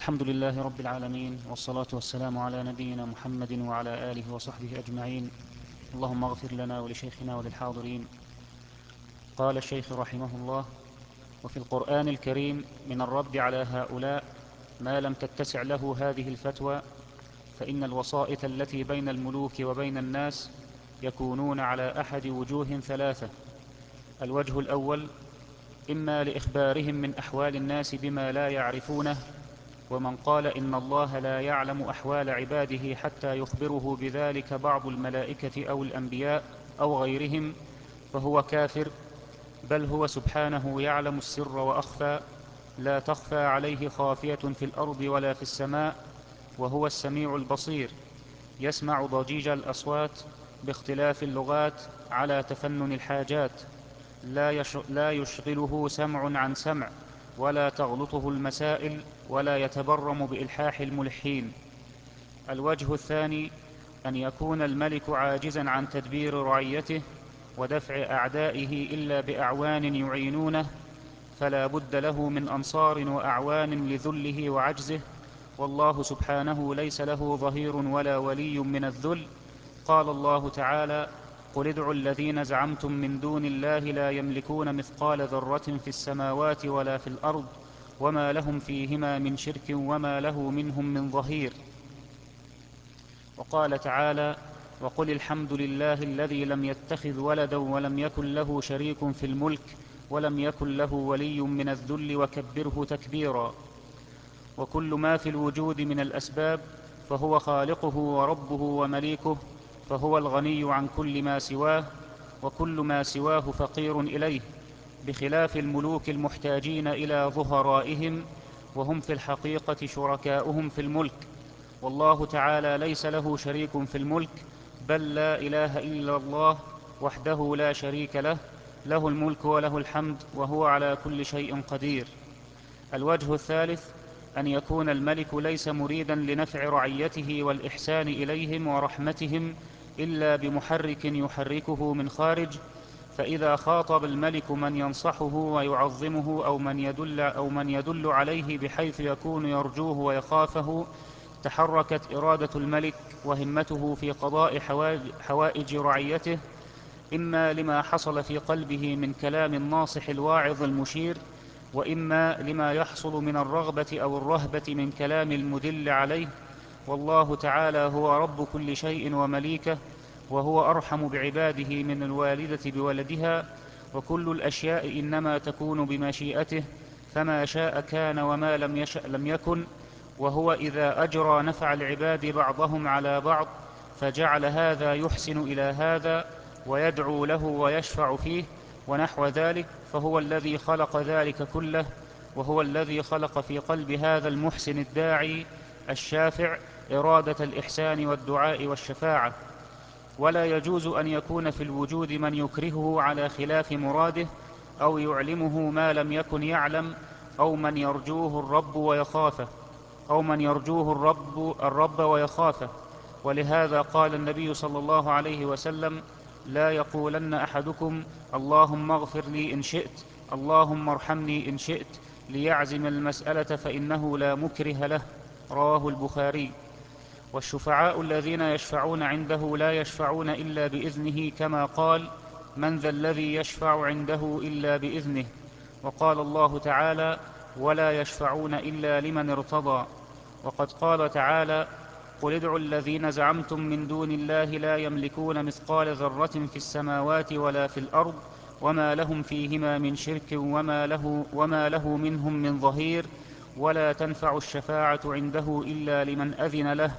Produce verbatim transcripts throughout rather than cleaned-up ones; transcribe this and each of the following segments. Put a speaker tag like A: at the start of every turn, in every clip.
A: الحمد لله رب العالمين، والصلاة والسلام على نبينا محمد وعلى آله وصحبه أجمعين. اللهم اغفر لنا ولشيخنا وللحاضرين. قال الشيخ رحمه الله: وفي القرآن الكريم من الرد على هؤلاء ما لم تتسع له هذه الفتوى، فإن الوسائط التي بين الملوك وبين الناس يكونون على أحد وجوه ثلاثة. الوجه الأول: إما لإخبارهم من أحوال الناس بما لا يعرفونه، ومن قال إن الله لا يعلم أحوال عباده حتى يخبره بذلك بعض الملائكة أو الأنبياء أو غيرهم فهو كافر، بل هو سبحانه يعلم السر وأخفى، لا تخفى عليه خافية في الأرض ولا في السماء، وهو السميع البصير، يسمع ضجيج الأصوات باختلاف اللغات على تفنن الحاجات، لا, يش... لا يشغله سمع عن سمع، ولا تغلطه المسائل، ولا يتبرم بإلحاح الملحين. الوجه الثاني: أن يكون الملك عاجزا عن تدبير رعيته ودفع أعدائه إلا بأعوان يعينونه، فلا بد له من أنصار وأعوان لذله وعجزه، والله سبحانه ليس له ظهير ولا ولي من الذل. قال الله تعالى: قل ادعوا الذين زعمتم من دون الله لا يملكون مثقال ذرة في السماوات ولا في الأرض وما لهم فيهما من شرك وما له منهم من ظهير. وقال تعالى: وقل الحمد لله الذي لم يتخذ ولدا ولم يكن له شريك في الملك ولم يكن له ولي من الذل وكبره تكبيرا. وكل ما في الوجود من الأسباب فهو خالقه وربه ومليكه، فهو الغني عن كل ما سواه، وكل ما سواه فقير إليه، بخلاف الملوك المحتاجين إلى ظهرائهم، وهم في الحقيقة شركاؤهم في الملك. والله تعالى ليس له شريك في الملك، بل لا إله إلا الله وحده لا شريك له، له الملك وله الحمد وهو على كل شيء قدير. الوجه الثالث: أن يكون الملك ليس مريدا لنفع رعيته والإحسان إليهم ورحمتهم إلا بمحرك يحركه من خارج، فإذا خاطب الملك من ينصحه ويعظمه أو من يدل, أو من يدل عليه بحيث يكون يرجوه ويخافه، تحركت إرادة الملك وهمته في قضاء حوائج رعيته، إما لما حصل في قلبه من كلام الناصح الواعظ المشير، وإما لما يحصل من الرغبة أو الرهبة من كلام المدل عليه. والله تعالى هو رب كل شيء ومليكه، وهو أرحم بعباده من الوالدة بولدها، وكل الأشياء إنما تكون بمشيئته، فما شاء كان وما لم يشأ لم يكن. وهو إذا أجرى نفع العباد بعضهم على بعض فجعل هذا يحسن إلى هذا ويدعو له ويشفع فيه ونحو ذلك، فهو الذي خلق ذلك كله، وهو الذي خلق في قلب هذا المحسن الداعي الشافع إرادة الإحسان والدعاء والشفاعة. ولا يجوز أن يكون في الوجود من يكرهه على خلاف مراده، أو يعلمه ما لم يكن يعلم، أو من يرجوه الرب ويخافه أو من يرجوه الرب, الرب ويخافه. ولهذا قال النبي صلى الله عليه وسلم: لا يقولن أحدكم اللهم اغفر لي إن شئت، اللهم ارحمني إن شئت، ليعزم المسألة فإنه لا مكره له. رواه البخاري. والشفعاء الذين يشفعون عنده لا يشفعون إلا بإذنه، كما قال: من ذا الذي يشفع عنده إلا بإذنه. وقال الله تعالى: ولا يشفعون إلا لمن ارتضى. وقد قال تعالى: قل ادعوا الذين زعمتم من دون الله لا يملكون مثقال ذرة في السماوات ولا في الأرض وما لهم فيهما من شرك وما له, وما له منهم من ظهير، ولا تنفع الشفاعة عنده إلا لمن أذن له.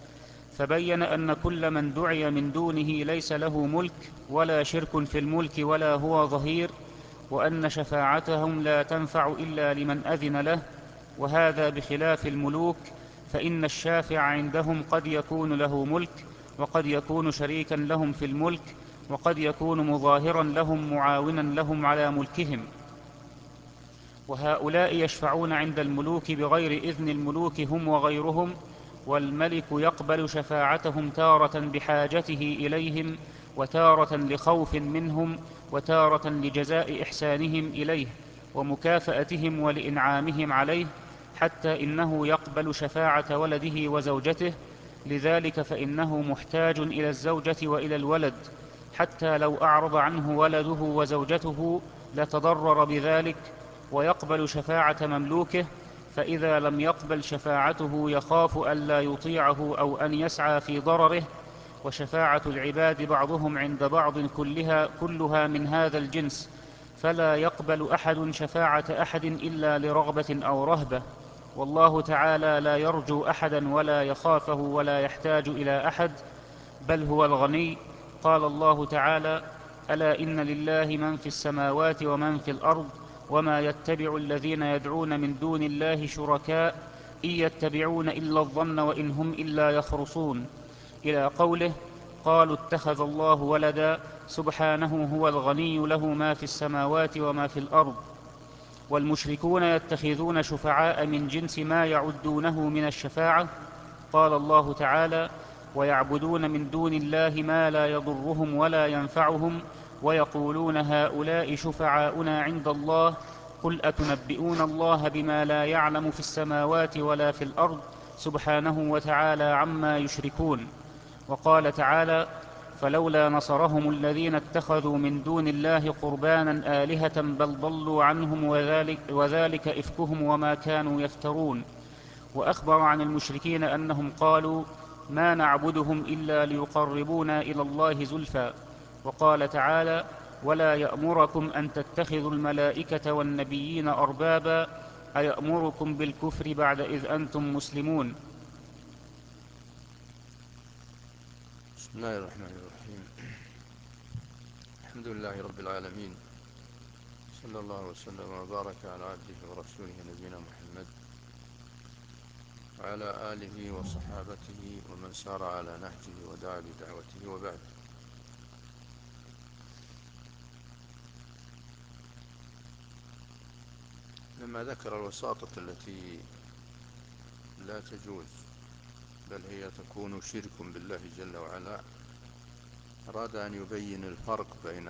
A: فبين أن كل من دعي من دونه ليس له ملك ولا شرك في الملك ولا هو ظهير، وأن شفاعتهم لا تنفع إلا لمن أذن له، وهذا بخلاف الملوك، فإن الشافع عندهم قد يكون له ملك، وقد يكون شريكا لهم في الملك، وقد يكون مظاهرا لهم معاونا لهم على ملكهم. وهؤلاء يشفعون عند الملوك بغير إذن الملوك هم وغيرهم، والملك يقبل شفاعتهم تارة بحاجته إليهم، وتارة لخوف منهم، وتارة لجزاء إحسانهم إليه ومكافأتهم ولإنعامهم عليه، حتى إنه يقبل شفاعة ولده وزوجته، لذلك فإنه محتاج إلى الزوجة وإلى الولد، حتى لو أعرض عنه ولده وزوجته لتضرر بذلك. ويقبل شفاعة مملوكه، فإذا لم يقبل شفاعته يخاف ألا يطيعه أو أن يسعى في ضرره. وشفاعة العباد بعضهم عند بعض كلها, كلها من هذا الجنس، فلا يقبل أحد شفاعة أحد إلا لرغبة أو رهبة. والله تعالى لا يرجو أحدا ولا يخافه ولا يحتاج إلى أحد، بل هو الغني. قال الله تعالى: ألا إن لله من في السماوات ومن في الأرض وما يتبع الذين يدعون من دون الله شركاء إن يتبعون إلا الظن وإن هم إلا يخرصون، إلى قوله: قالوا اتخذ الله ولدا سبحانه هو الغني له ما في السماوات وما في الأرض. والمشركون يتخذون شفعاء من جنس ما يعدونه من الشفاعة. قال الله تعالى: ويعبدون من دون الله ما لا يضرهم ولا ينفعهم ويقولون هؤلاء شفعاؤنا عند الله قل أتنبئون الله بما لا يعلم في السماوات ولا في الأرض سبحانه وتعالى عما يشركون. وقال تعالى: فلولا نصرهم الذين اتخذوا من دون الله قربانا آلهة بل ضلوا عنهم وذلك, وذلك إفكهم وما كانوا يفترون. وأخبر عن المشركين أنهم قالوا: ما نعبدهم إلا ليقربونا إلى الله زلفى. وقال تعالى: ولا يأمركم أن تتخذوا الملائكة والنبيين أربابا أيأمركم بالكفر بعد إذ أنتم مسلمون.
B: بسم الله الرحمن الرحيم. الحمد لله رب العالمين، صلى الله وسلم وبارك على عبده ورسوله نبينا محمد وعلى آله وصحابته ومن سار على نهجه ودعا بدعوته، وبعد. لما ذكر الوساطة التي لا تجوز بل هي تكون شرك بالله جل وعلا، أراد أن يبين الفرق بين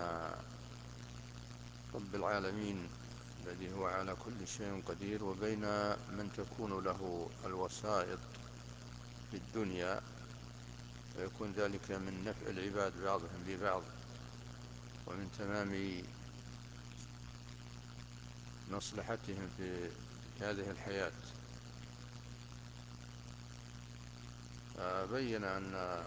B: رب العالمين الذي هو على كل شيء قدير وبين من تكون له الوسائط في الدنيا، ويكون ذلك من نفع العباد بعضهم ببعض ومن تمام مصلحتهم في هذه الحياة. فبين أن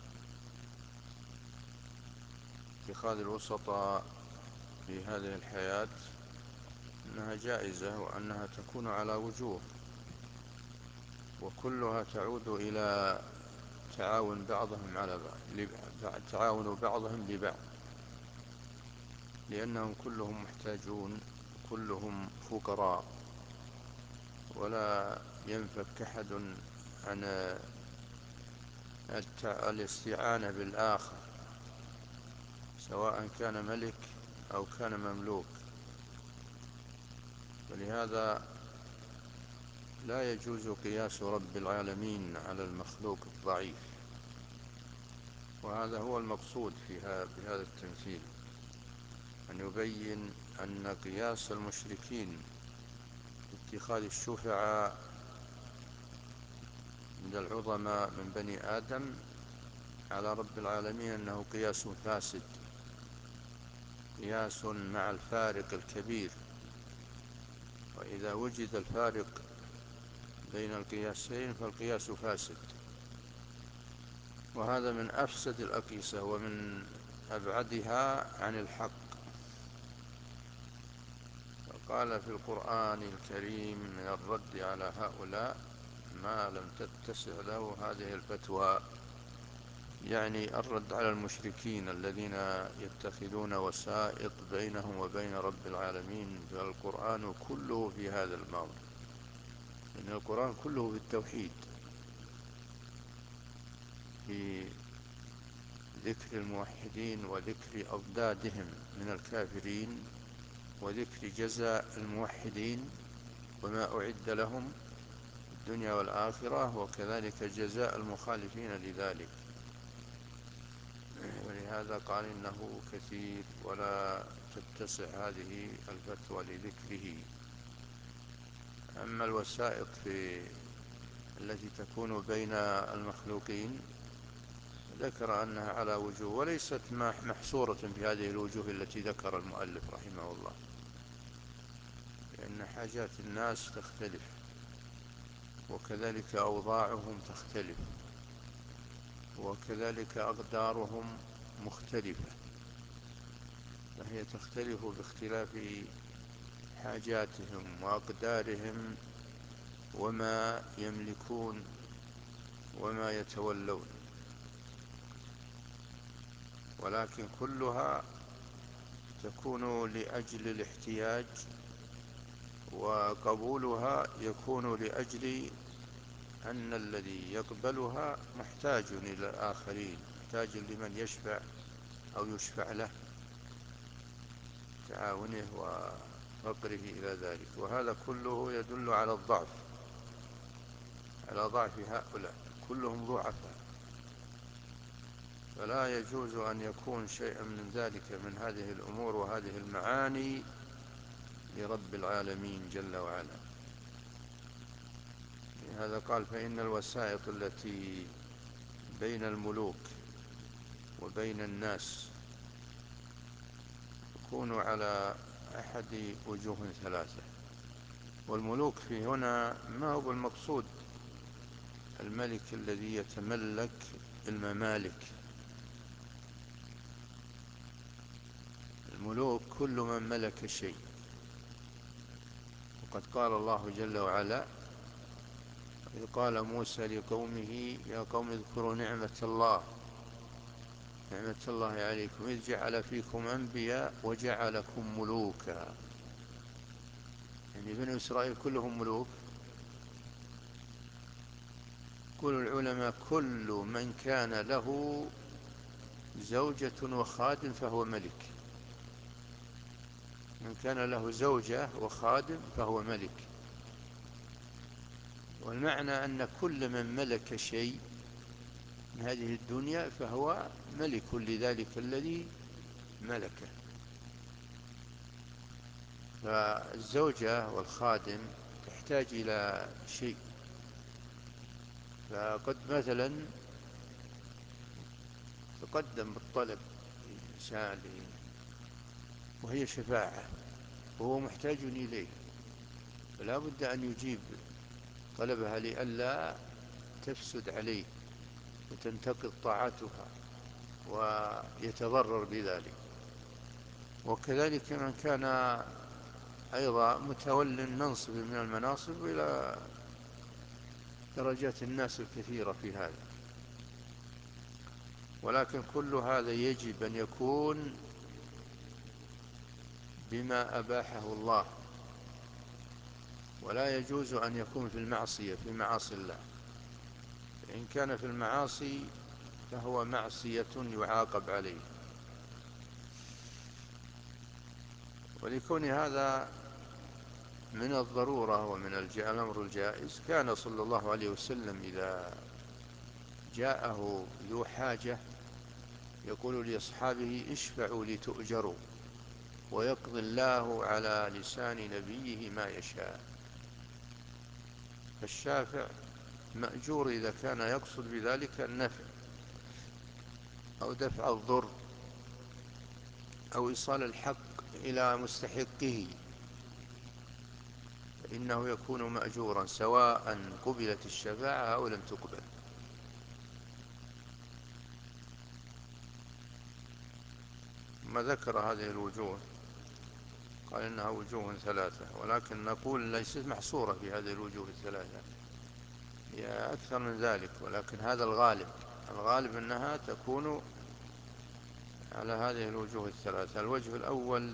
B: اتخاذ الوسطاء في هذه الحياة أنها جائزة، وأنها تكون على وجوه، وكلها تعود إلى تعاون بعضهم على بعض، تعاون بعضهم لبعض، لأنهم كلهم محتاجون، كلهم فقراء، ولا ينفك أحد عن الاستعانة بالآخر، سواء كان ملك أو كان مملوك. ولهذا لا يجوز قياس رب العالمين على المخلوق الضعيف، وهذا هو المقصود في هذا التمثيل، أن يبين أن قياس المشركين اتخاذ الشفعاء من العظماء من بني آدم على رب العالمين أنه قياس فاسد، قياس مع الفارق الكبير. وإذا وجد الفارق بين القياسين فالقياس فاسد، وهذا من أفسد الأقيسة ومن أبعدها عن الحق. وقال في القرآن الكريم من الرد على هؤلاء: ما لم تتسع له هذه الفتوى، يعني الرد على المشركين الذين يتخذون وسائط بينهم وبين رب العالمين. فالقرآن كله في هذا الموضع، إن القرآن كله في التوحيد، في ذكر الموحدين وذكر أضدادهم من الكافرين، وذكر جزاء الموحدين وما أعد لهم في الدنيا والآخرة، وكذلك جزاء المخالفين لذلك. ولهذا قال إنه كثير ولا تتسع هذه الفتوى لذكره. أما الوسائط في التي تكون بين المخلوقين ذكر أنها على وجوه، وليست محصورة في هذه الوجوه التي ذكر المؤلف رحمه الله، لأن حاجات الناس تختلف، وكذلك أوضاعهم تختلف، وكذلك أقدارهم مختلفة، فهي تختلف باختلاف حاجاتهم وأقدارهم وما يملكون وما يتولون، ولكن كلها تكون لأجل الاحتياج، وقبولها يكون لأجل أن الذي يقبلها محتاج إلى الآخرين، محتاج لمن يشفع أو يشفع له، تعاونه وفقره إلى ذلك. وهذا كله يدل على الضعف، على ضعف هؤلاء، كلهم ضعفاء، فلا يجوز أن يكون شيئا من ذلك من هذه الأمور وهذه المعاني لرب العالمين جل وعلا. لهذا قال: فإن الوسائط التي بين الملوك وبين الناس تكون على أحد وجوه ثلاثة. والملوك في هنا ما هو المقصود الملك الذي يتملك الممالك، الملوك كل من ملك شيء. وقد قال الله جل وعلا: إذ قال موسى لقومه يا قوم اذكروا نعمة الله نعمة الله عليكم إذ جعل فيكم أنبياء وجعلكم ملوكا. يعني بنو إسرائيل كلهم ملوك. يقول العلماء: كل من كان له زوجة وخادم فهو ملك، من كان له زوجة وخادم فهو ملك. والمعنى أن كل من ملك شيء من هذه الدنيا فهو ملك لذلك الذي ملكه. فالزوجة والخادم تحتاج إلى شيء، فقد مثلا تقدم بالطلب إنسان وهي شفاعة وهو محتاج إليه، فلا بد أن يجيب طلبها لئلا تفسد عليه وتنتقض طاعتها ويتضرر بذلك. وكذلك من كان أيضا متولي منصب من المناصب إلى درجات الناس الكثيرة في هذا. ولكن كل هذا يجب أن يكون بما أباحه الله، ولا يجوز أن يكون في المعصية في معاصي الله. إن كان في المعاصي فهو معصية يعاقب عليه. ولكون هذا من الضرورة ومن الأمر الجائز، كان صلى الله عليه وسلم إذا جاءه ذو حاجة يقول لأصحابه: اشفعوا لي تؤجروا، ويقضي الله على لسان نبيه ما يشاء. فالشافع مأجور إذا كان يقصد بذلك النفع أو دفع الضر أو إيصال الحق إلى مستحقه، فإنه يكون مأجورا سواء قبلت الشفاعة أو لم تقبل. ما ذكر هذه الوجوه قال إنها وجوه ثلاثة، ولكن نقول ليست محصورة في هذه الوجوه الثلاثة، هي أكثر من ذلك، ولكن هذا الغالب الغالب أنها تكون على هذه الوجوه الثلاثة. الوجه الأول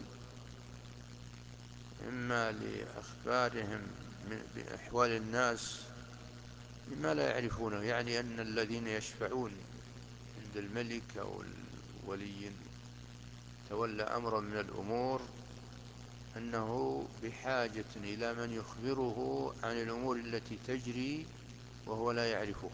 B: إما لأخبارهم بأحوال الناس بما لا يعرفونه، يعني أن الذين يشفعون عند الملك أو الولي تولى أمرا من الأمور أنه بحاجة إلى من يخبره عن الأمور التي تجري وهو لا يعرفها،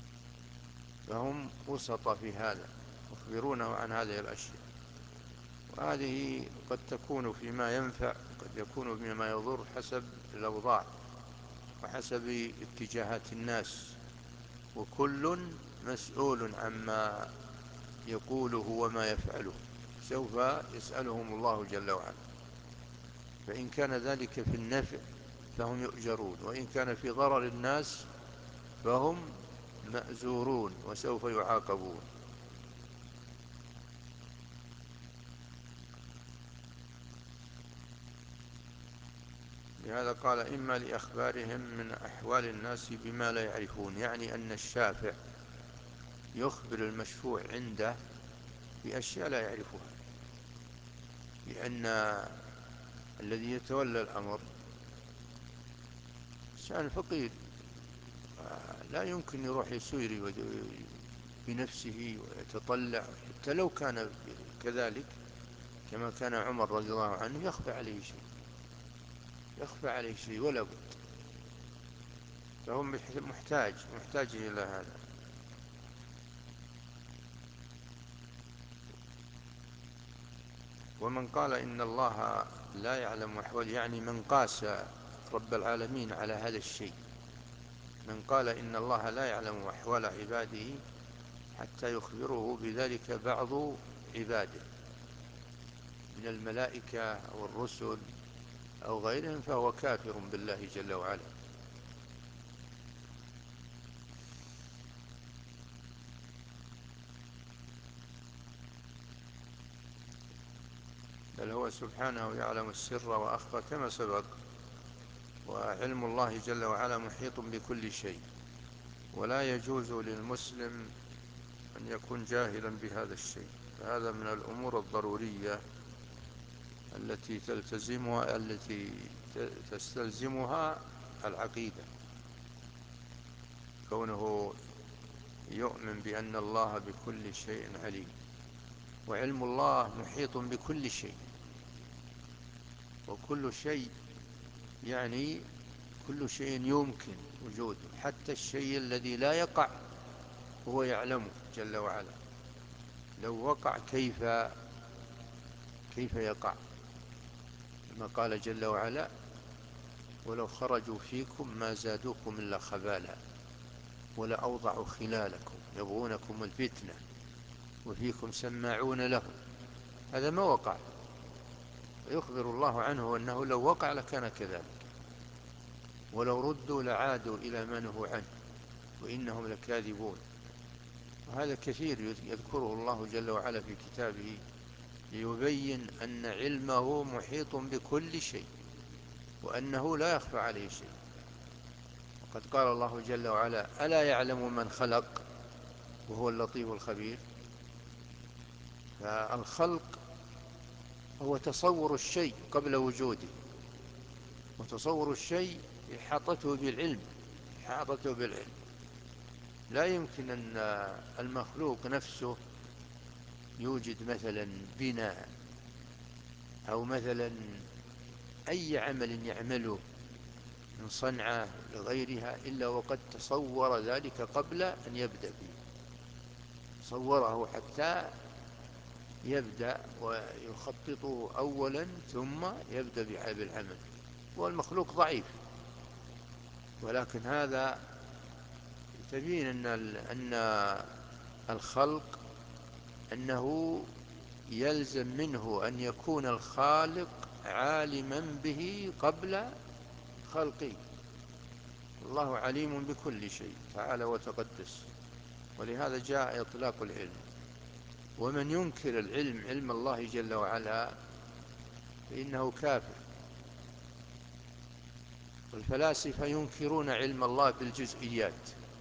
B: فهم وسط في هذا، يخبرونه عن هذه الأشياء. وهذه قد تكون فيما ينفع، قد يكون فيما يضر، حسب الأوضاع وحسب اتجاهات الناس، وكل مسؤول عما يقوله وما يفعله، سوف يسألهم الله جل وعلا. فإن كان ذلك في النفع فهم يؤجرون، وإن كان في ضرر الناس فهم مأزورون وسوف يعاقبون. لهذا قال: إما لأخبارهم من أحوال الناس بما لا يعرفون، يعني أن الشافع يخبر المشفوع عنده بأشياء لا يعرفها، لأن الذي يتولى الأمر إنسان فقير، لا يمكن يروح يسير بنفسه ويتطلع، حتى لو كان كذلك كما كان عمر رضي الله عنه يخفى عليه شيء، يخفى عليه شيء ولا بد، فهو محتاج محتاج إلى هذا. ومن قال إن الله لا يعلم أحوال، يعني من قاس رب العالمين على هذا الشيء، من قال إن الله لا يعلم أحوال عباده حتى يخبره بذلك بعض عباده من الملائكة أو الرسل أو غيرهم، فهو كافر بالله جل وعلا. بل هو سبحانه يعلم السر وأخفى كما سبق، وعلم الله جل وعلا محيط بكل شيء، ولا يجوز للمسلم أن يكون جاهلا بهذا الشيء، فهذا من الأمور الضرورية التي تلتزمها التي تستلزمها العقيدة، كونه يؤمن بأن الله بكل شيء عليم، وعلم الله محيط بكل شيء، وكل شيء يعني كل شيء يمكن وجوده، حتى الشيء الذي لا يقع هو يعلمه جل وعلا، لو وقع كيف كيف يقع، كما قال جل وعلا: ولو خرجوا فيكم ما زادوكم إلا خبالا ولأوضعوا خلالكم يبغونكم الفتنة وفيكم سماعون له. هذا ما وقع، ويخبر الله عنه أنه لو وقع لكان كذلك، ولو ردوا لعادوا إلى ما نهوا عنه وإنهم لكاذبون. وهذا كثير يذكره الله جل وعلا في كتابه ليبين أن علمه محيط بكل شيء، وأنه لا يخفى عليه شيء. وقد قال الله جل وعلا: ألا يعلم من خلق وهو اللطيف الخبير. فالخلق هو تصور الشيء قبل وجوده، وتصور الشيء إحاطته بالعلم، إحاطته بالعلم. لا يمكن أن المخلوق نفسه يوجد مثلا بناء أو مثلا أي عمل يعمله من صنعة لغيرها إلا وقد تصور ذلك قبل أن يبدأ به، صوره حتى يبدأ ويخططه أولا ثم يبدأ بالعمل. والمخلوق ضعيف، ولكن هذا تبين أن أن الخلق أنه يلزم منه أن يكون الخالق عالما به قبل خلقه. الله عليم بكل شيء تعالى وتقدس، ولهذا جاء إطلاق العلم. ومن ينكر العلم علم الله جل وعلا فإنه كافر. والفلاسفة ينكرون علم الله بالجزئيات،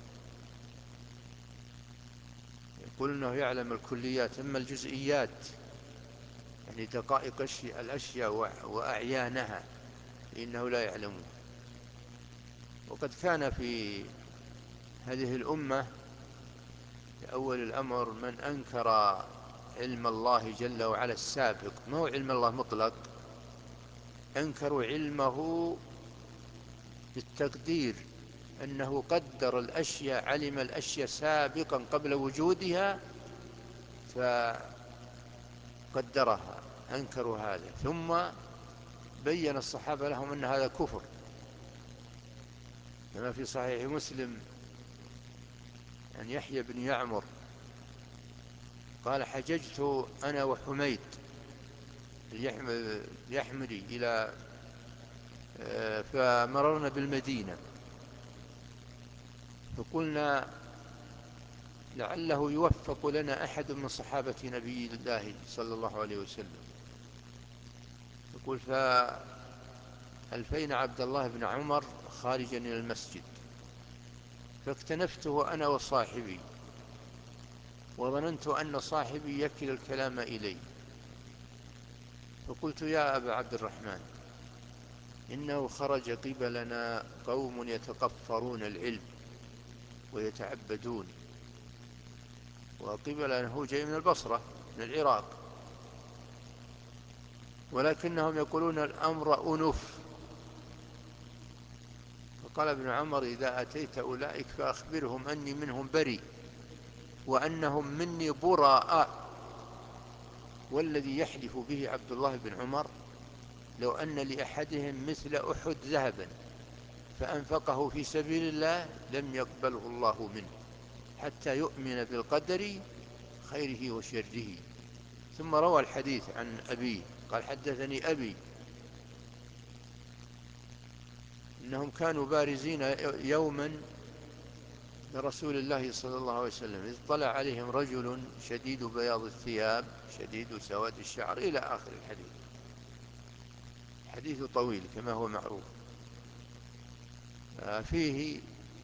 B: يقول أنه يعلم الكليات، أما الجزئيات يعني دقائق الأشياء وأعيانها فإنه لا يعلمها. وقد كان في هذه الأمة في أول الأمر من أنكر علم الله جل وعلا السابق، ما هو علم الله مطلق، أنكروا علمه بالتقدير، أنه قدر الأشياء، علم الأشياء سابقا قبل وجودها فقدرها. أنكروا هذا، ثم بين الصحابة لهم أن هذا كفر، كما في صحيح مسلم عن يحيى بن يعمر قال: حججت أنا وحميد اليحمري إلى فمررنا بالمدينة، فقلنا لعله يوفق لنا أحد من صحابة نبي الله صلى الله عليه وسلم. يقول: فألفينا عبد الله بن عمر خارجا إلى المسجد، فاكتنفته أنا وصاحبي، وظننت أن صاحبي يكل الكلام إلي، فقلت: يا أبا عبد الرحمن، إنه خرج قبلنا قوم يتقفرون العلم ويتعبدون، وقبلنا هو جاي من البصرة من العراق، ولكنهم يقولون الأمر أنف. فقال ابن عمر: إذا أتيت أولئك فأخبرهم أني منهم بريء، وأنهم مني براء. والذي يحلف به عبد الله بن عمر لو أن لأحدهم مثل أحد ذهبا فأنفقه في سبيل الله لم يقبله الله منه حتى يؤمن بالقدر خيره وشره. ثم روى الحديث عن أبيه قال: حدثني أبي إنهم كانوا بارزين يوما لرسول الله صلى الله عليه وسلم، إذ طلع عليهم رجل شديد بياض الثياب شديد سواد الشعر إلى آخر الحديث. حديث طويل كما هو معروف. فيه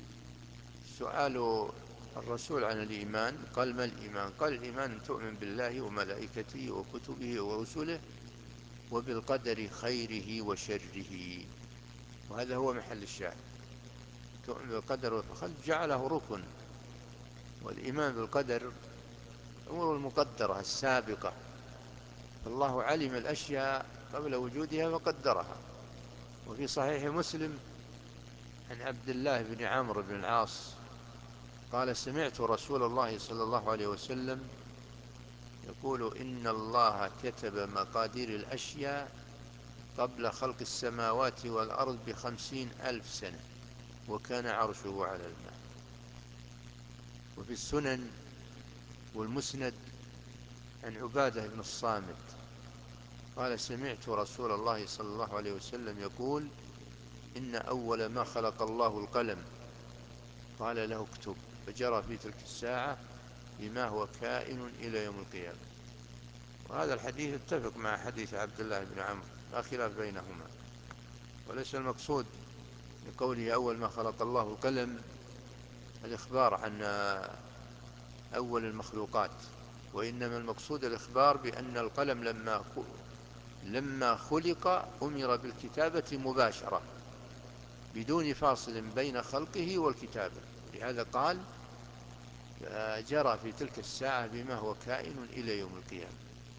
B: سؤال الرسول عن الإيمان، قال: ما الإيمان؟ قال: الإيمان أن تؤمن بالله وملائكته وكتبه ورسله وبالقدر خيره وشره. وهذا هو محل الشاهد، تؤمن بالقدر والخلق جعله ركن. والإيمان بالقدر الأمور المقدرة السابقة، فالله علم الأشياء قبل وجودها وقدرها. وفي صحيح مسلم عن عبد الله بن عمرو بن العاص قال: سمعت رسول الله صلى الله عليه وسلم يقول: إن الله كتب مقادير الأشياء قبل خلق السماوات والأرض بخمسين ألف سنة، وكان عرشه على الماء. وفي السنن والمسند عن عبادة بن الصامت قال: سمعت رسول الله صلى الله عليه وسلم يقول: إن أول ما خلق الله القلم، قال له اكتب، فجرى في تلك الساعة بما هو كائن إلى يوم القيامة. وهذا الحديث اتفق مع حديث عبد الله بن عمرو، لا خلاف بينهما. وليس المقصود بقوله أول ما خلق الله القلم الإخبار عن أول المخلوقات، وإنما المقصود الإخبار بأن القلم لما لما خلق أمر بالكتابة مباشرة بدون فاصل بين خلقه والكتابة. لهذا قال: جرى في تلك الساعة بما هو كائن إلى يوم القيامة.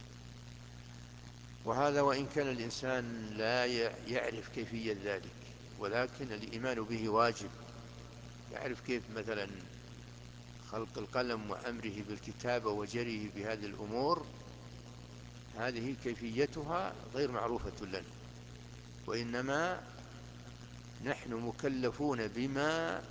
B: وهذا وإن كان الإنسان لا يعرف كيفية ذلك، ولكن الإيمان به واجب. يعرف كيف مثلا خلق القلم وأمره بالكتابة وجريه بهذه الأمور، هذه كيفيتها غير معروفة لنا، وإنما نحن مكلفون بما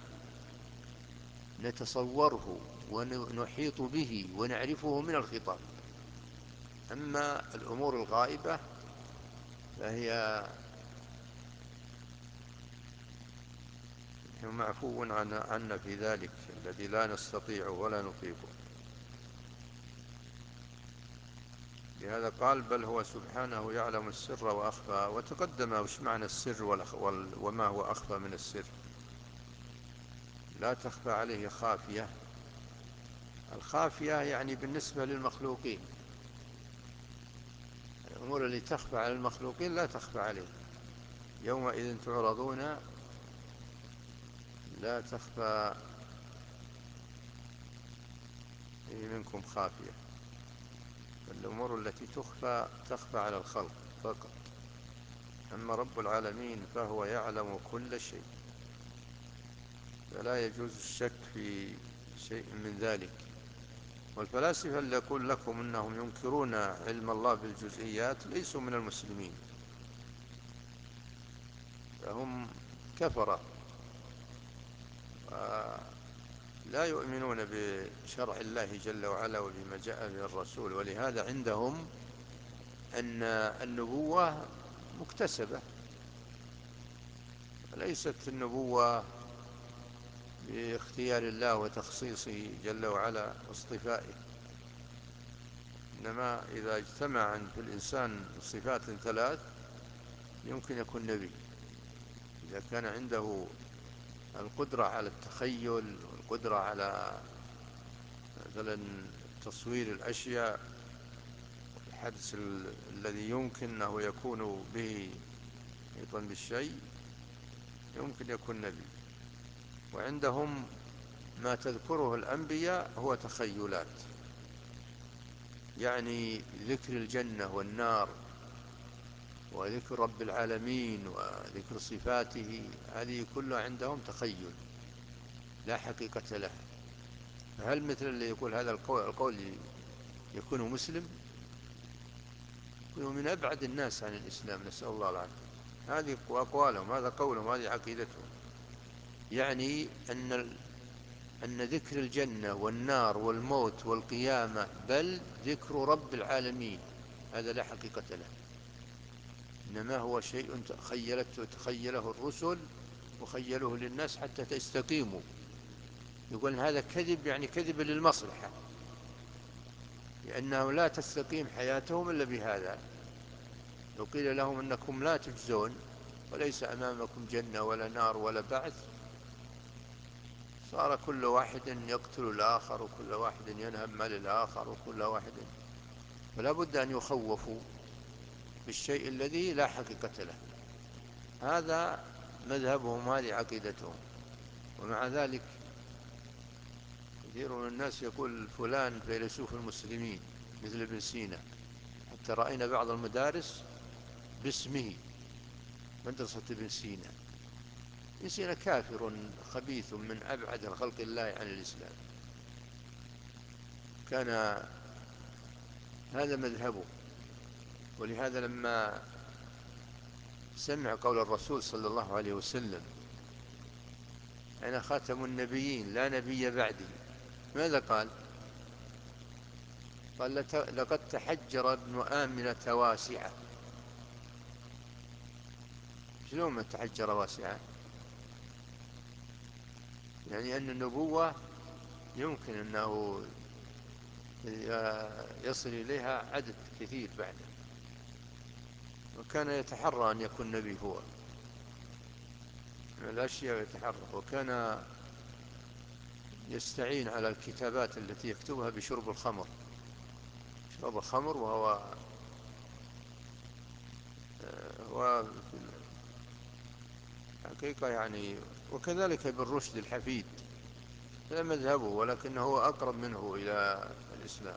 B: نتصوره ونحيط به ونعرفه من الخطاب. أما الأمور الغائبة فهي معفو عنا في ذلك الذي لا نستطيع ولا نطيقه. لهذا قال: بل هو سبحانه يعلم السر وأخفى. وتقدم وش معنى السر وما هو أخفى من السر. لا تخفى عليه خافية. الخافية يعني بالنسبة للمخلوقين، الأمور اللي تخفى على المخلوقين لا تخفى عليه. يومئذ تعرضون لا تخفى منكم خافية. الأمور التي تخفى تخفى على الخلق فقط، أما رب العالمين فهو يعلم كل شيء، فلا يجوز الشك في شيء من ذلك. والفلاسفة اللي يقول لكم أنهم ينكرون علم الله بالجزئيات ليسوا من المسلمين، فهم كفرة لا يؤمنون بشرع الله جل وعلا وبما جاء به الرسول. ولهذا عندهم أن النبوة مكتسبة، ليست النبوة باختيار الله وتخصيصه جل وعلا واصطفائه، إنما إذا اجتمع في الإنسان صفات ثلاث يمكن يكون نبي. إذا كان عنده القدرة على التخيل والقدرة على مثلا تصوير الأشياء، الحدث الذي يمكن أنه يكون به أيضا بالشيء، يمكن يكون نبي. وعندهم ما تذكره الأنبياء هو تخيلات، يعني ذكر الجنة والنار وذكر رب العالمين وذكر صفاته، هذه كلها عندهم تخيل لا حقيقة له. فهل مثل اللي يقول هذا القول, القول يكون مسلم؟ يكون من أبعد الناس عن الإسلام، نسأل الله العافية. هذه أقوالهم، هذا قولهم، هذه عقيدتهم، يعني أن أن ذكر الجنة والنار والموت والقيامة بل ذكر رب العالمين هذا لا حقيقة له، إنما هو شيء تخيلته تخيله الرسل وخيلوه للناس حتى تستقيموا. يقول هذا كذب، يعني كذب للمصلحة، لأنه لا تستقيم حياتهم إلا بهذا. لو قيل لهم أنكم لا تجزون وليس أمامكم جنة ولا نار ولا بعث، صار كل واحد يقتل الآخر وكل واحد ينهب مال الآخر وكل واحد، فلا بد أن يخوفوا بالشيء الذي لا حقيقة له. هذا مذهبهم، هذه عقيدتهم. ومع ذلك كثير من الناس يقول فلان فيلسوف المسلمين مثل ابن سينا، حتى رأينا بعض المدارس باسمه، مدرسة ابن سينا. ابن سينا كافر خبيث من أبعد خلق الله عن الإسلام، كان هذا مذهبه. ولهذا لما سمع قول الرسول صلى الله عليه وسلم أنا خاتم النبيين لا نبي بعدي، ماذا قال؟ قال لقد تحجر ابن آمنة واسعة. شلون من تحجر واسعة؟ يعني أن النبوة يمكن أنه يصل إليها عدد كثير بعده، وكان يتحرى أن يكون نبي هو من الأشياء يتحرى. وكان يستعين على الكتابات التي يكتبها بشرب الخمر، شرب الخمر، وهو هو حقيقة يعني. وكذلك ابن رشد الحفيد، هذا مذهبه، ولكنه هو أقرب منه إلى الإسلام.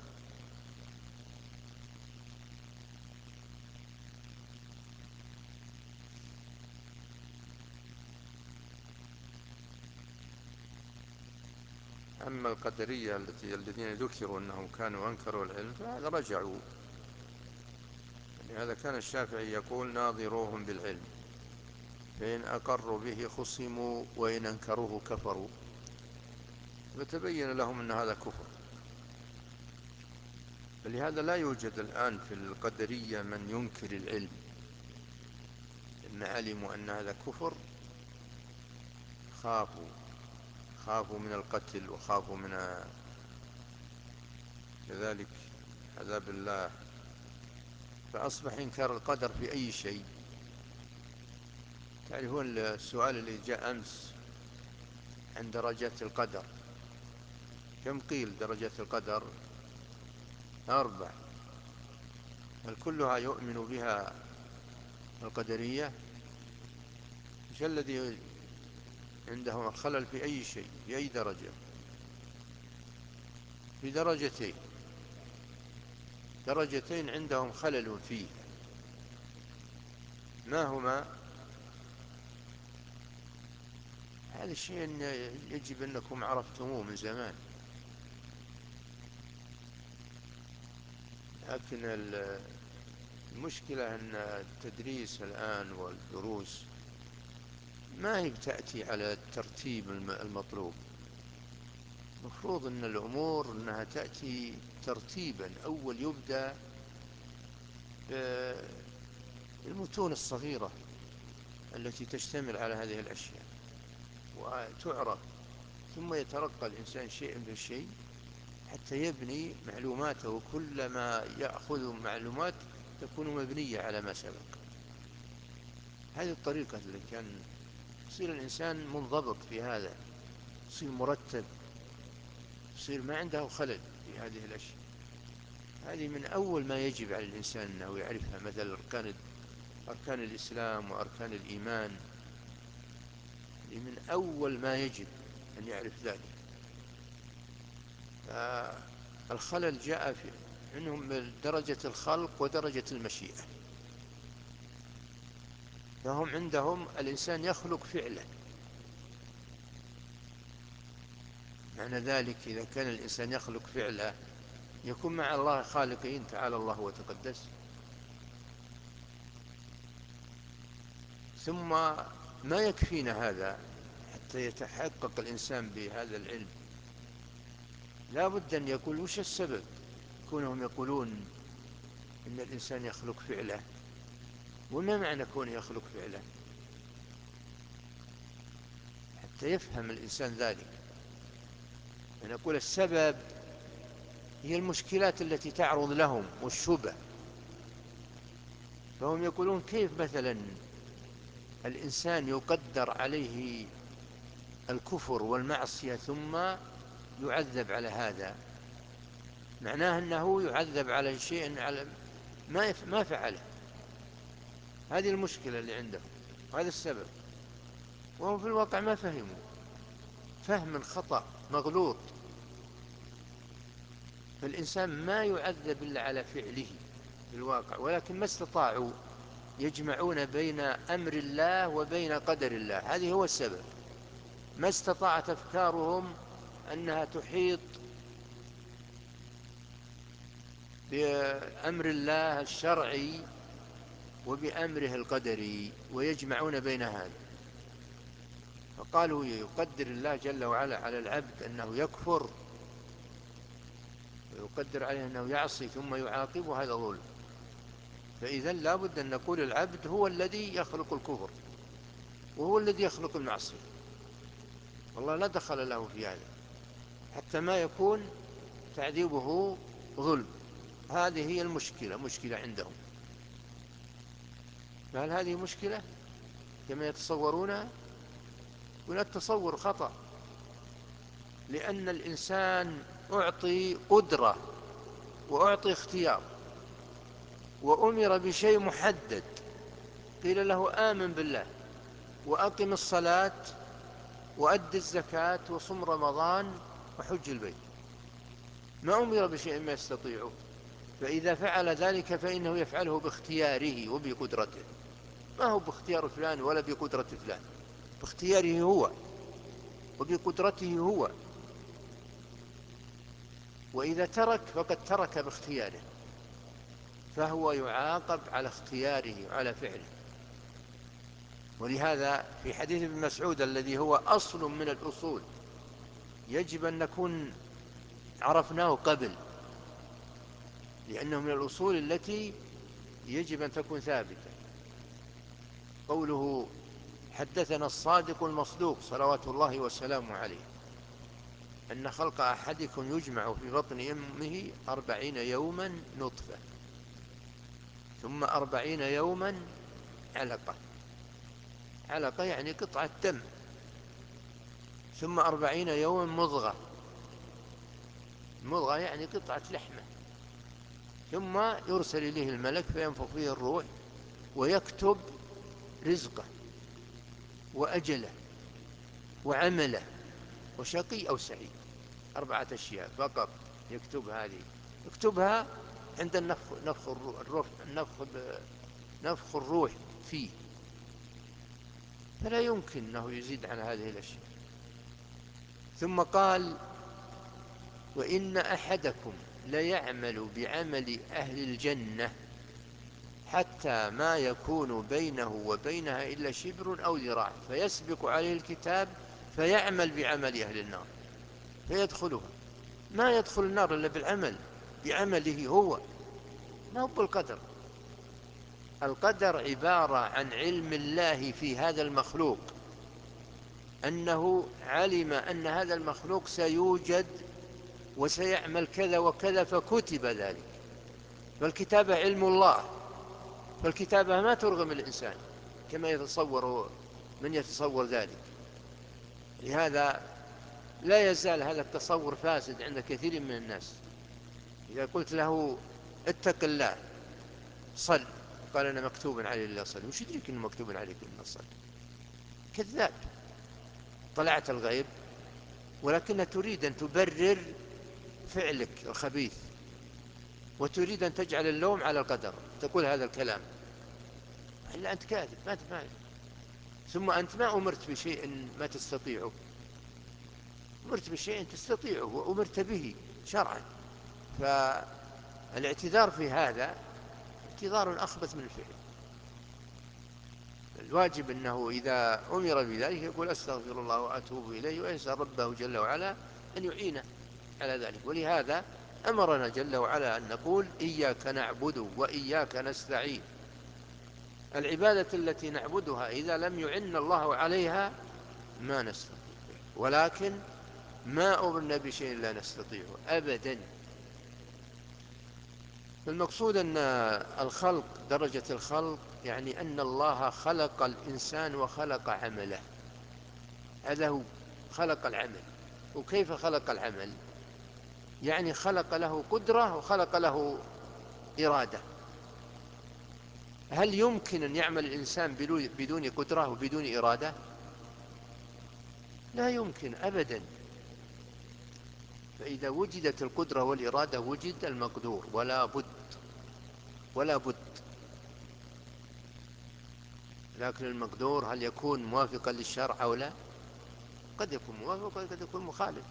B: أما القدرية التي الذين ذكروا أنهم كانوا أنكروا العلم فهذا رجعوا. لهذا كان الشافعي يقول ناظروهم بالعلم فإن أقروا به خصموا وإن أنكروه كفروا، فتبين لهم أن هذا كفر. فلهذا لا يوجد الآن في القدرية من ينكر العلم، إن علموا أن هذا كفر خافوا خافوا من القتل وخافوا من كذلك عذاب الله، فأصبح إنكار القدر في أي شيء. تعرفون السؤال اللي جاء أمس عن درجات القدر، كم قيل درجات القدر؟ أربع. هل كلها يؤمن بها القدرية؟ إيش الذي عندهم الخلل في أي شيء، في أي درجة؟ في درجتين، درجتين عندهم خلل فيه، ما هما؟ هذا الشيء يجب أنكم عرفتموه من زمان. لكن المشكلة أن التدريس الآن والدروس ما هي بتأتي على الترتيب المطلوب. المفروض أن الأمور أنها تأتي ترتيبا. أول يبدأ بالمتون الصغيرة التي تشتمل على هذه الأشياء وتعرف، ثم يترقى الإنسان شيئا فشيء حتى يبني معلوماته، وكلما يأخذ معلومات تكون مبنية على ما سبق. هذه الطريقة اللي كان يصير الإنسان منضبط في هذا، يصير مرتب، يصير ما عنده خلل في هذه الأشياء. هذه من أول ما يجب على الإنسان أنه يعرفها، مثل أركان أركان الإسلام وأركان الإيمان، من أول ما يجب أن يعرف ذلك. فالخلل جاء في منهم من درجة الخلق ودرجة المشيئة. فهم عندهم الإنسان يخلق فعلا، معنى ذلك إذا كان الإنسان يخلق فعلا يكون مع الله خالقين تعالى الله وتقدس. ثم ما يكفينا هذا حتى يتحقق الإنسان بهذا العلم، لا بد أن يقول وش السبب كونهم يقولون إن الإنسان يخلق فعله، وما معنى كونه يخلق فعله، حتى يفهم الإنسان ذلك. نقول السبب هي المشكلات التي تعرض لهم والشبه. فهم يقولون كيف مثلا الإنسان يقدر عليه الكفر والمعصية ثم يعذب على هذا؟ معناه أنه يعذب على شيء على ما ما فعله. هذه المشكلة اللي عندهم، وهذا السبب. وهم في الواقع ما فهموا فهم خطأ مغلوط. فالإنسان ما يعذب إلا على فعله في الواقع، ولكن ما استطاعوا يجمعون بين أمر الله وبين قدر الله. هذه هو السبب. ما استطاعت أفكارهم أنها تحيط بأمر الله الشرعي وبأمره القدري ويجمعون بين هذا. فقالوا يقدر الله جل وعلا على العبد أنه يكفر، ويقدر عليه أنه يعصي ثم يعاقبه، هذا ظلم. فإذا لا بد أن نقول العبد هو الذي يخلق الكفر وهو الذي يخلق المعصية، والله لا دخل له في هذا، حتى ما يكون تعذيبه ظلم. هذه هي المشكلة، مشكلة عندهم. فهل هذه مشكلة كما يتصورونها؟ ولا التصور خطأ، لأن الإنسان أعطي قدرة وأعطي اختيار وأمر بشيء محدد، قيل له آمن بالله وأقم الصلاة وأد الزكاة وصم رمضان وحج البيت. ما أمر بشيء ما يستطيعه، فإذا فعل ذلك فإنه يفعله باختياره وبقدرته، ما هو باختيار فلان ولا بقدرة فلان، باختياره هو وبقدرته هو. وإذا ترك فقد ترك باختياره، فهو يعاقب على اختياره وعلى فعله. ولهذا في حديث ابن مسعود الذي هو أصل من الأصول يجب أن نكون عرفناه قبل، لأنه من الأصول التي يجب أن تكون ثابتة. قوله حدثنا الصادق المصدوق صلوات الله وسلامه عليه أن خلق أحدكم يجمع في بطن أمه أربعين يوما نطفة، ثم أربعين يوما علقة، علقة يعني قطعة دم، ثم أربعين يوما مضغة، مضغة يعني قطعة لحمة، ثم يرسل إليه الملك فينفخ فيه الروح ويكتب رزقه وأجله وعمله وشقي أو سعيد. أربعة أشياء فقط يكتب. هذه يكتبها عند النفخ، نفخ الروح، نفخ نفخ الروح فيه، فلا يمكن أنه يزيد عن هذه الأشياء. ثم قال وإن أحدكم ليعمل بعمل أهل الجنة حتى ما يكون بينه وبينها إلا شبر أو ذراع، فيسبق عليه الكتاب فيعمل بعمل أهل النار فيدخلها. ما يدخل النار إلا بالعمل، بعمله هو، ما هو بالقدر. القدر عبارة عن علم الله في هذا المخلوق، أنه علم أن هذا المخلوق سيوجد وسيعمل كذا وكذا فكتب ذلك. فالكتابة علم الله، فالكتابة ما ترغم الإنسان كما يتصور من يتصور ذلك. لهذا لا يزال هذا التصور فاسد عند كثير من الناس. إذا قلت له اتق الله صل، قال أنا مكتوب علي لا أصلي. وش يدريك أنه مكتوب عليك أن أصلي؟ كذاب، طلعت الغيب، ولكن تريد أن تبرر فعلك الخبيث، وتريد أن تجعل اللوم على القدر، تقول هذا الكلام، إلا أنت كاذب ما تفعل. ثم أنت ما أمرت بشيء ما تستطيعه، أمرت بشيء تستطيعه وأمرت به شرعا. فالاعتذار في هذا اعتذار أخبث من الفعل. الواجب أنه إذا أمر بذلك يقول أستغفر الله وأتوب إليه، ويسأل ربه جل وعلا أن يعينه على ذلك. ولهذا أمرنا جل وعلا أن نقول إياك نعبد وإياك نستعين. العبادة التي نعبدها إذا لم يعن الله عليها ما نستطيع، ولكن ما أمرنا بشيء لا نستطيعه أبدا. المقصود أن الخلق، درجة الخلق يعني أن الله خلق الإنسان وخلق عمله، هذا هو خلق العمل. وكيف خلق العمل؟ يعني خلق له قدرة وخلق له إرادة. هل يمكن أن يعمل الإنسان بدون قدرة وبدون إرادة؟ لا يمكن أبدا. فإذا وجدت القدرة والإرادة وجد المقدور، ولا بد ولا بد. لكن المقدور هل يكون موافقا للشرع أو لا؟ قد يكون موافق وقد يكون مخالف،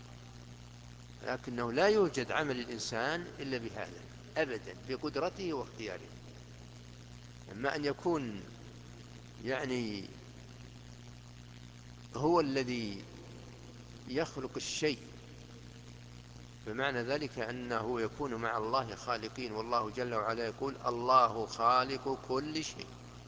B: لكنه لا يوجد عمل الإنسان إلا بهذا أبدا، بقدرته واختياره. أما أن يكون يعني هو الذي يخلق الشيء، بمعنى ذلك أنه يكون مع الله خالقين، والله جل وعلا يقول الله خالق كل شيء،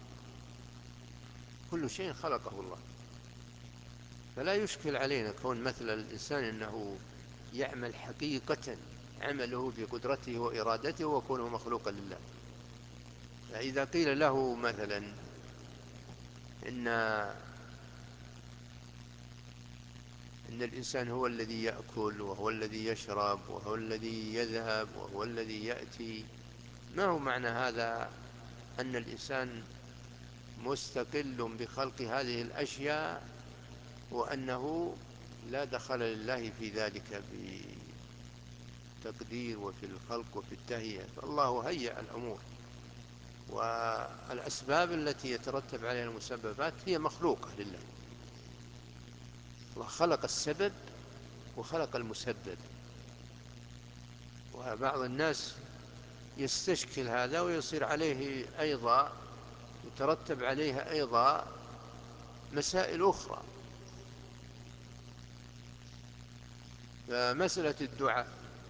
B: كل شيء خلقه الله. فلا يشكل علينا كون مثل الإنسان أنه يعمل حقيقة عمله بقدرته وإرادته وكونه مخلوقا لله. فإذا قيل له مثلا إن إن الإنسان هو الذي يأكل وهو الذي يشرب وهو الذي يذهب وهو الذي يأتي، ما هو معنى هذا؟ أن الإنسان مستقل بخلق هذه الأشياء، وأنه لا دخل لله في ذلك بالتقدير وفي الخلق وفي التهيئة. فالله هيئ الأمور، والأسباب التي يترتب عليها المسببات هي مخلوقة لله. الله خلق السبب وخلق المسبب. وبعض الناس يستشكل هذا ويصير عليه أيضا يترتب عليها أيضا مسائل أخرى. فمسألة الدعاء،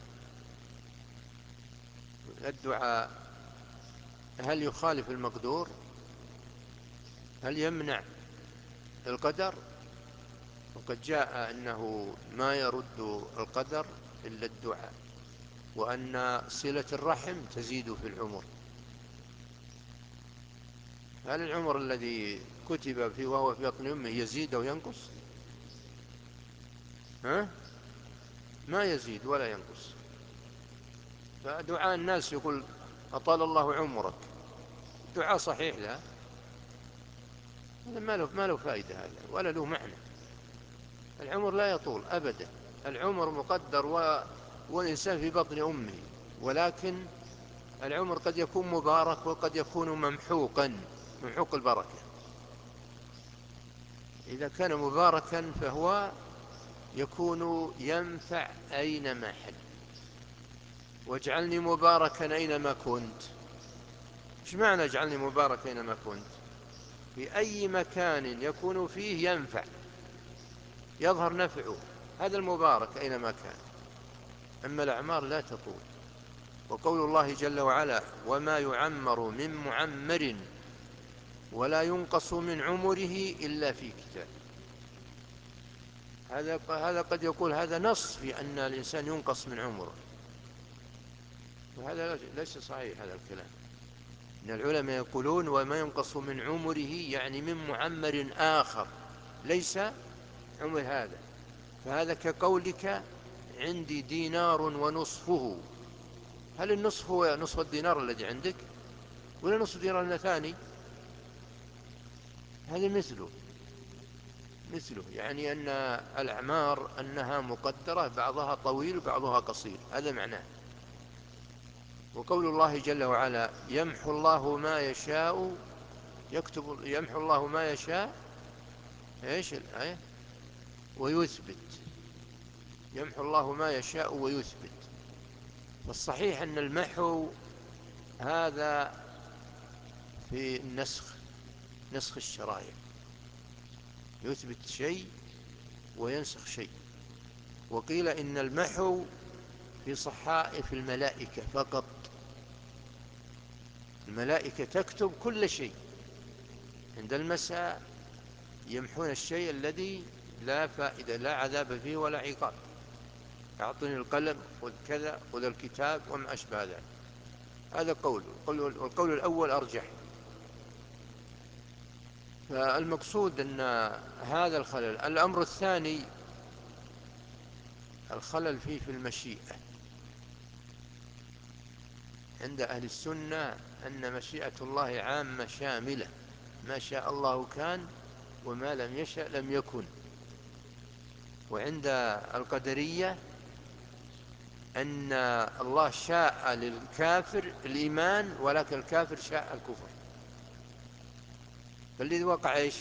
B: الدعاء هل يخالف المقدور؟ هل يمنع القدر؟ وقد جاء أنه ما يرد القدر إلا الدعاء، وأن صلة الرحم تزيد في العمر. هل العمر الذي كتب فيه وهو في بطن أمه يزيد أو ينقص؟ ها؟ ما يزيد ولا ينقص. فدعاء الناس يقول أطال الله عمرك، دعاء صحيح لا، هذا ما له ما له فائدة هذا ولا له معنى. العمر لا يطول أبدا، العمر مقدر و... والإنسان في بطن أمه، ولكن العمر قد يكون مبارك وقد يكون ممحوقا، ممحوق البركة. إذا كان مباركا فهو يكون ينفع أينما حل، واجعلني مباركا أينما كنت. إيش معنى اجعلني مباركا أينما كنت؟ في أي مكان يكون فيه ينفع، يظهر نفعه، هذا المبارك أينما كان. أما الأعمار لا تطول. وقول الله جل وعلا: وما يعمر من معمر ولا ينقص من عمره إلا في كتاب. هذا هذا قد يقول هذا نص في أن الإنسان ينقص من عمره، وهذا ليس صحيح هذا الكلام. إن العلماء يقولون وما ينقص من عمره يعني من معمر آخر ليس عمر هذا. فهذا كقولك عندي دينار ونصفه، هل النصف هو نصف الدينار الذي عندك ولا نصف دينار ثاني؟ هذا مثله مثله يعني أن الأعمار أنها مقدرة، بعضها طويل وبعضها قصير، هذا معناه. وقول الله جل وعلا: يمحو الله ما يشاء، يكتب يمحو الله ما يشاء، ايش الآية؟ ويثبت. يمحو الله ما يشاء ويثبت. والصحيح أن المحو هذا في النسخ، نسخ الشرائع، يثبت شيء وينسخ شيء. وقيل إن المحو في صحائف الملائكة فقط، الملائكة تكتب كل شيء، عند المساء يمحون الشيء الذي لا فائدة، لا عذاب فيه ولا عقاب. أعطني القلم، خذ كذا، خذ الكتاب وما أشبه ذلك. هذا قول، والقول الأول أرجح. فالمقصود أن هذا الخلل. الأمر الثاني الخلل فيه في المشيئة. عند أهل السنة أن مشيئة الله عامة شاملة، ما شاء الله كان وما لم يشأ لم يكن. وعند القدرية أن الله شاء للكافر الإيمان ولكن الكافر شاء الكفر. فالذي وقع إيش؟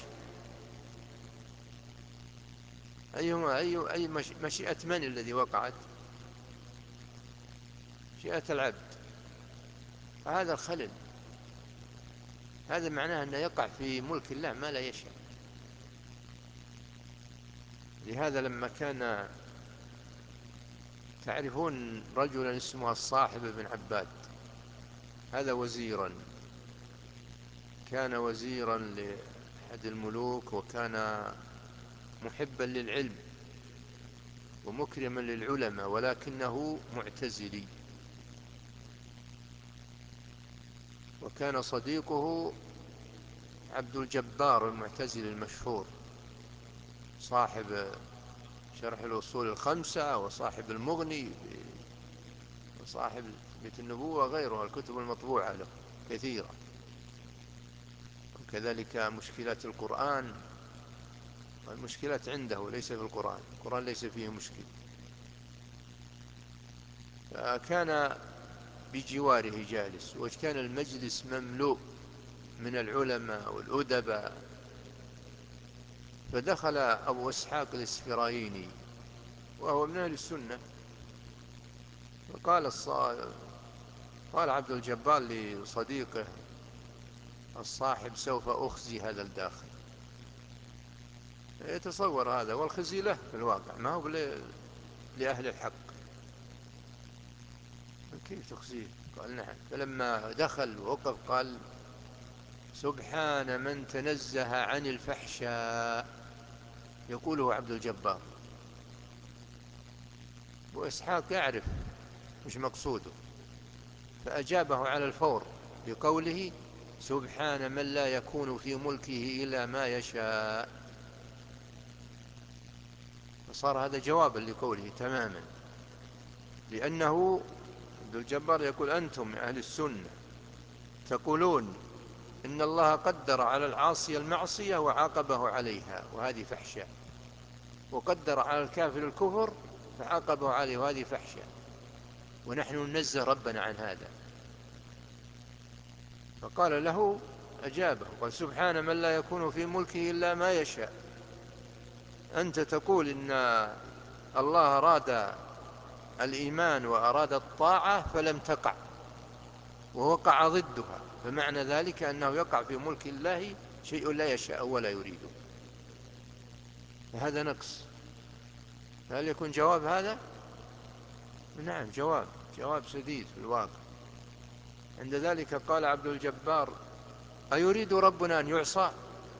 B: أيهما أي أي مشيئة من الذي وقعت؟ مشيئة العبد. هذا الخلل، هذا معناه أنه يقع في ملك الله ما لا يشاء. لهذا لما كان، تعرفون رجلا اسمه الصاحب بن عباد، هذا وزيرا، كان وزيرا لأحد الملوك، وكان محبا للعلم ومكرما للعلماء، ولكنه معتزلي. وكان صديقه عبد الجبار المعتزلي المشهور، صاحب شرح الأصول الخمسة وصاحب المغني وصاحب بيت النبوة وغيرها، الكتب المطبوعة له كثيرة. وكذلك مشكلات القرآن، والمشكلات عنده ليس في القرآن، القرآن ليس فيه مشكل. فكان بجواره جالس، وكان المجلس مملوء من العلماء والأدباء. فدخل أبو إسحاق الإسفرايني وهو من أهل السنة، فقال قال عبد الجبار لصديقه الصاحب: سوف أخزي هذا الداخل. يتصور هذا، والخزي له في الواقع، ما هو لأهل الحق. كيف تخزيه؟ قال: نعم. فلما دخل ووقف قال: سبحان من تنزه عن الفحشاء. يقوله عبد الجبار. وإسحاق يعرف مش مقصوده، فأجابه على الفور بقوله: سبحان من لا يكون في ملكه إلا ما يشاء. فصار هذا جوابا لقوله تماما، لأنه عبد الجبار يقول: أنتم أهل السنة تقولون إن الله قدر على العاصي المعصية وعاقبه عليها وهذه فحشاء، وقدر على الكافر الكفر فعاقبه عليه وهذه فحشاء، ونحن ننزه ربنا عن هذا. فقال له، أجابه قال: سبحان من لا يكون في ملكه إلا ما يشاء. أنت تقول إن الله أراد الإيمان وأراد الطاعة فلم تقع ووقع ضدها، فمعنى ذلك أنه يقع في ملك الله شيء لا يشاء ولا يريده، فهذا نقص. هل يكون جواب هذا؟ نعم، جواب جواب سديد في الواقع. عند ذلك قال عبد الجبار: أيريد ربنا أن يعصى؟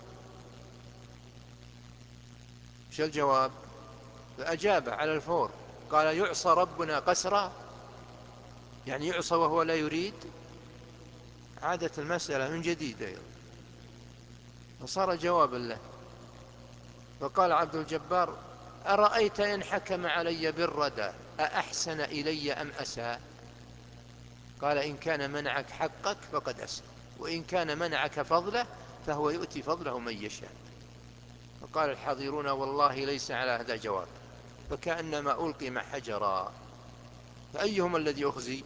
B: ايش الجواب؟ فأجاب على الفور، قال: يعصى ربنا قسرا، يعني يعصى وهو لا يريد. عادت المسألة من جديد أيضا، فصار جوابا له. فقال عبد الجبار: أرأيت إن حكم علي بالردى أأحسن إلي أم أساء؟ قال: إن كان منعك حقك فقد أساء، وإن كان منعك فضله فهو يؤتي فضله من يشاء. فقال الحاضرون: والله ليس على هذا جواب، فكأنما ألقم حجرا. فأيهما الذي يخزي؟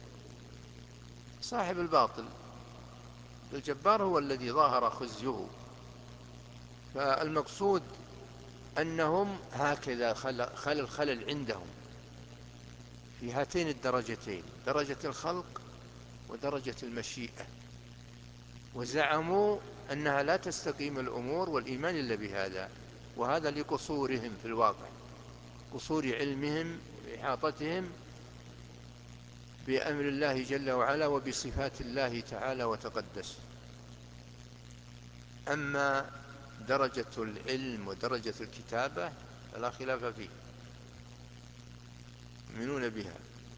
B: صاحب الباطل. الجبار هو الذي ظاهر خزيه. فالمقصود أنهم هكذا خلل الخلل عندهم في هاتين الدرجتين، درجة الخلق ودرجة المشيئة، وزعموا أنها لا تستقيم الأمور والإيمان إلا بهذا، وهذا لقصورهم في الواقع، قصور علمهم وإحاطتهم بأمر الله جل وعلا وبصفات الله تعالى وتقدس. أما درجة العلم ودرجة الكتابة فلا خلاف فيه، يؤمنون بها.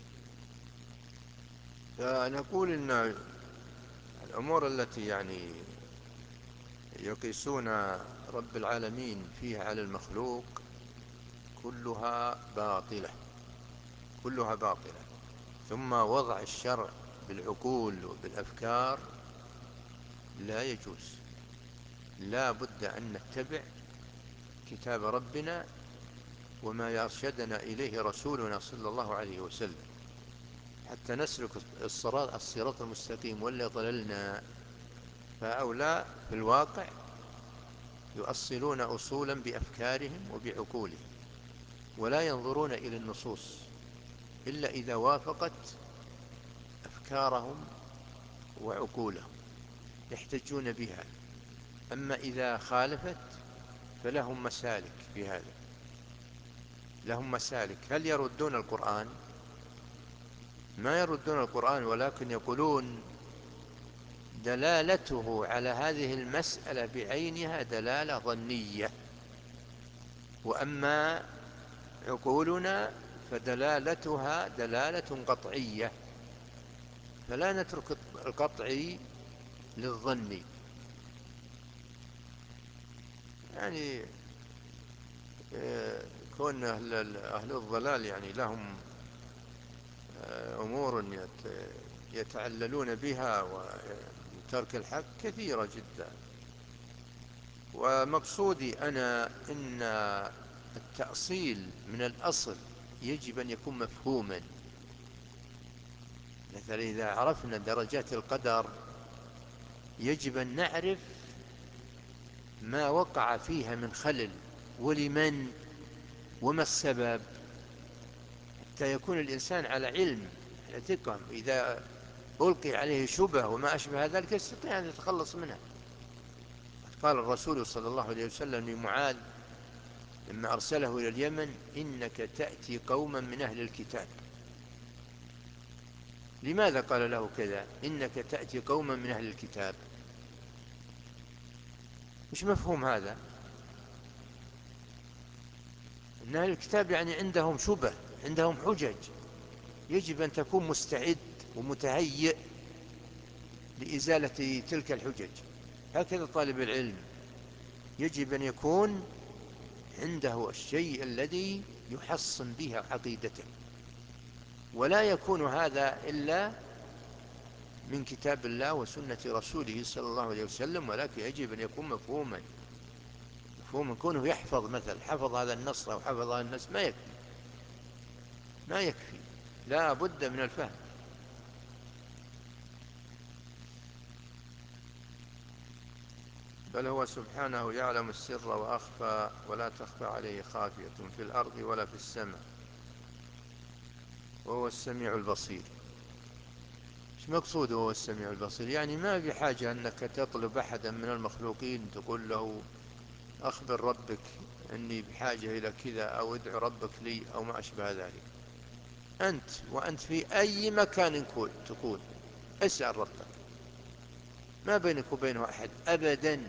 B: فنقول إن الأمور التي يعني يقيسون رب العالمين فيها على المخلوق كلها باطلة، كلها باطلة. ثم وضع الشرع بالعقول وبالأفكار لا يجوز، لا بد أن نتبع كتاب ربنا وما يرشدنا إليه رسولنا صلى الله عليه وسلم حتى نسلك الصراط الصراط المستقيم. ولا ضللنا. فهؤلاء في الواقع يؤصلون أصولا بأفكارهم وبعقولهم، ولا ينظرون إلى النصوص إلا إذا وافقت أفكارهم وعقولهم يحتجون بها. أما إذا خالفت فلهم مسالك في هذا، لهم مسالك. هل يردون القرآن؟ ما يردون القرآن، ولكن يقولون دلالته على هذه المسألة بعينها دلالة ظنية، وأما عقولنا فدلالتها دلالة قطعية، فلا نترك القطعي للظن. يعني كون أهل, أهل الضلال يعني لهم أمور يتعللون بها وترك الحق كثيرة جدا. ومقصودي أنا إن التأصيل من الأصل يجب أن يكون مفهوما. مثلا إذا عرفنا درجات القدر يجب أن نعرف ما وقع فيها من خلل ولمن وما السبب، حتى يكون الإنسان على علم على ثقة. إذا ألقي عليه شبه وما أشبه ذلك يستطيع أن يتخلص منها. قال الرسول صلى الله عليه وسلم لمعاذ لما أرسله إلى اليمن: إنك تأتي قوما من أهل الكتاب. لماذا قال له كذا؟ إنك تأتي قوما من أهل الكتاب، مش مفهوم هذا؟ إن أهل الكتاب يعني عندهم شبه، عندهم حجج، يجب أن تكون مستعد ومتهيئ لإزالة تلك الحجج. هكذا طالب العلم يجب أن يكون عنده الشيء الذي يحصن به عقيدته، ولا يكون هذا إلا من كتاب الله وسنة رسوله صلى الله عليه وسلم، ولكن يجب أن يكون مفهوما. مفهوما كونه يحفظ، مثل حفظ هذا النص أو حفظ هذا النص ما يكفي، ما يكفي، لا بد من الفهم. بل هو سبحانه يعلم السر وأخفى، ولا تخفى عليه خافية في الأرض ولا في السماء. وهو السميع البصير. ايش مقصوده هو السميع البصير؟ يعني ما بحاجة أنك تطلب أحدا من المخلوقين تقول له أخبر ربك أني بحاجة إلى كذا، أو ادعو ربك لي، أو ما أشبه ذلك. أنت وأنت في أي مكان تكون اسأل ربك، ما بينك وبينه أحد أبدا.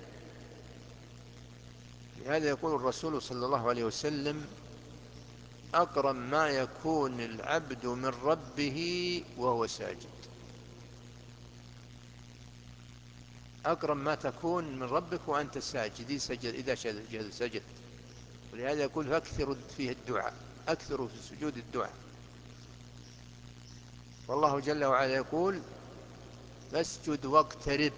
B: لهذا يقول الرسول صلى الله عليه وسلم: أقرب ما يكون العبد من ربه وهو ساجد. أقرب ما تكون من ربك وأنت ساجد، سجد إذا سجدت. ولهذا يقول: فاكثروا فيه الدعاء، أكثروا في سجود الدعاء. والله جل وعلا يقول: فاسجد واقترب،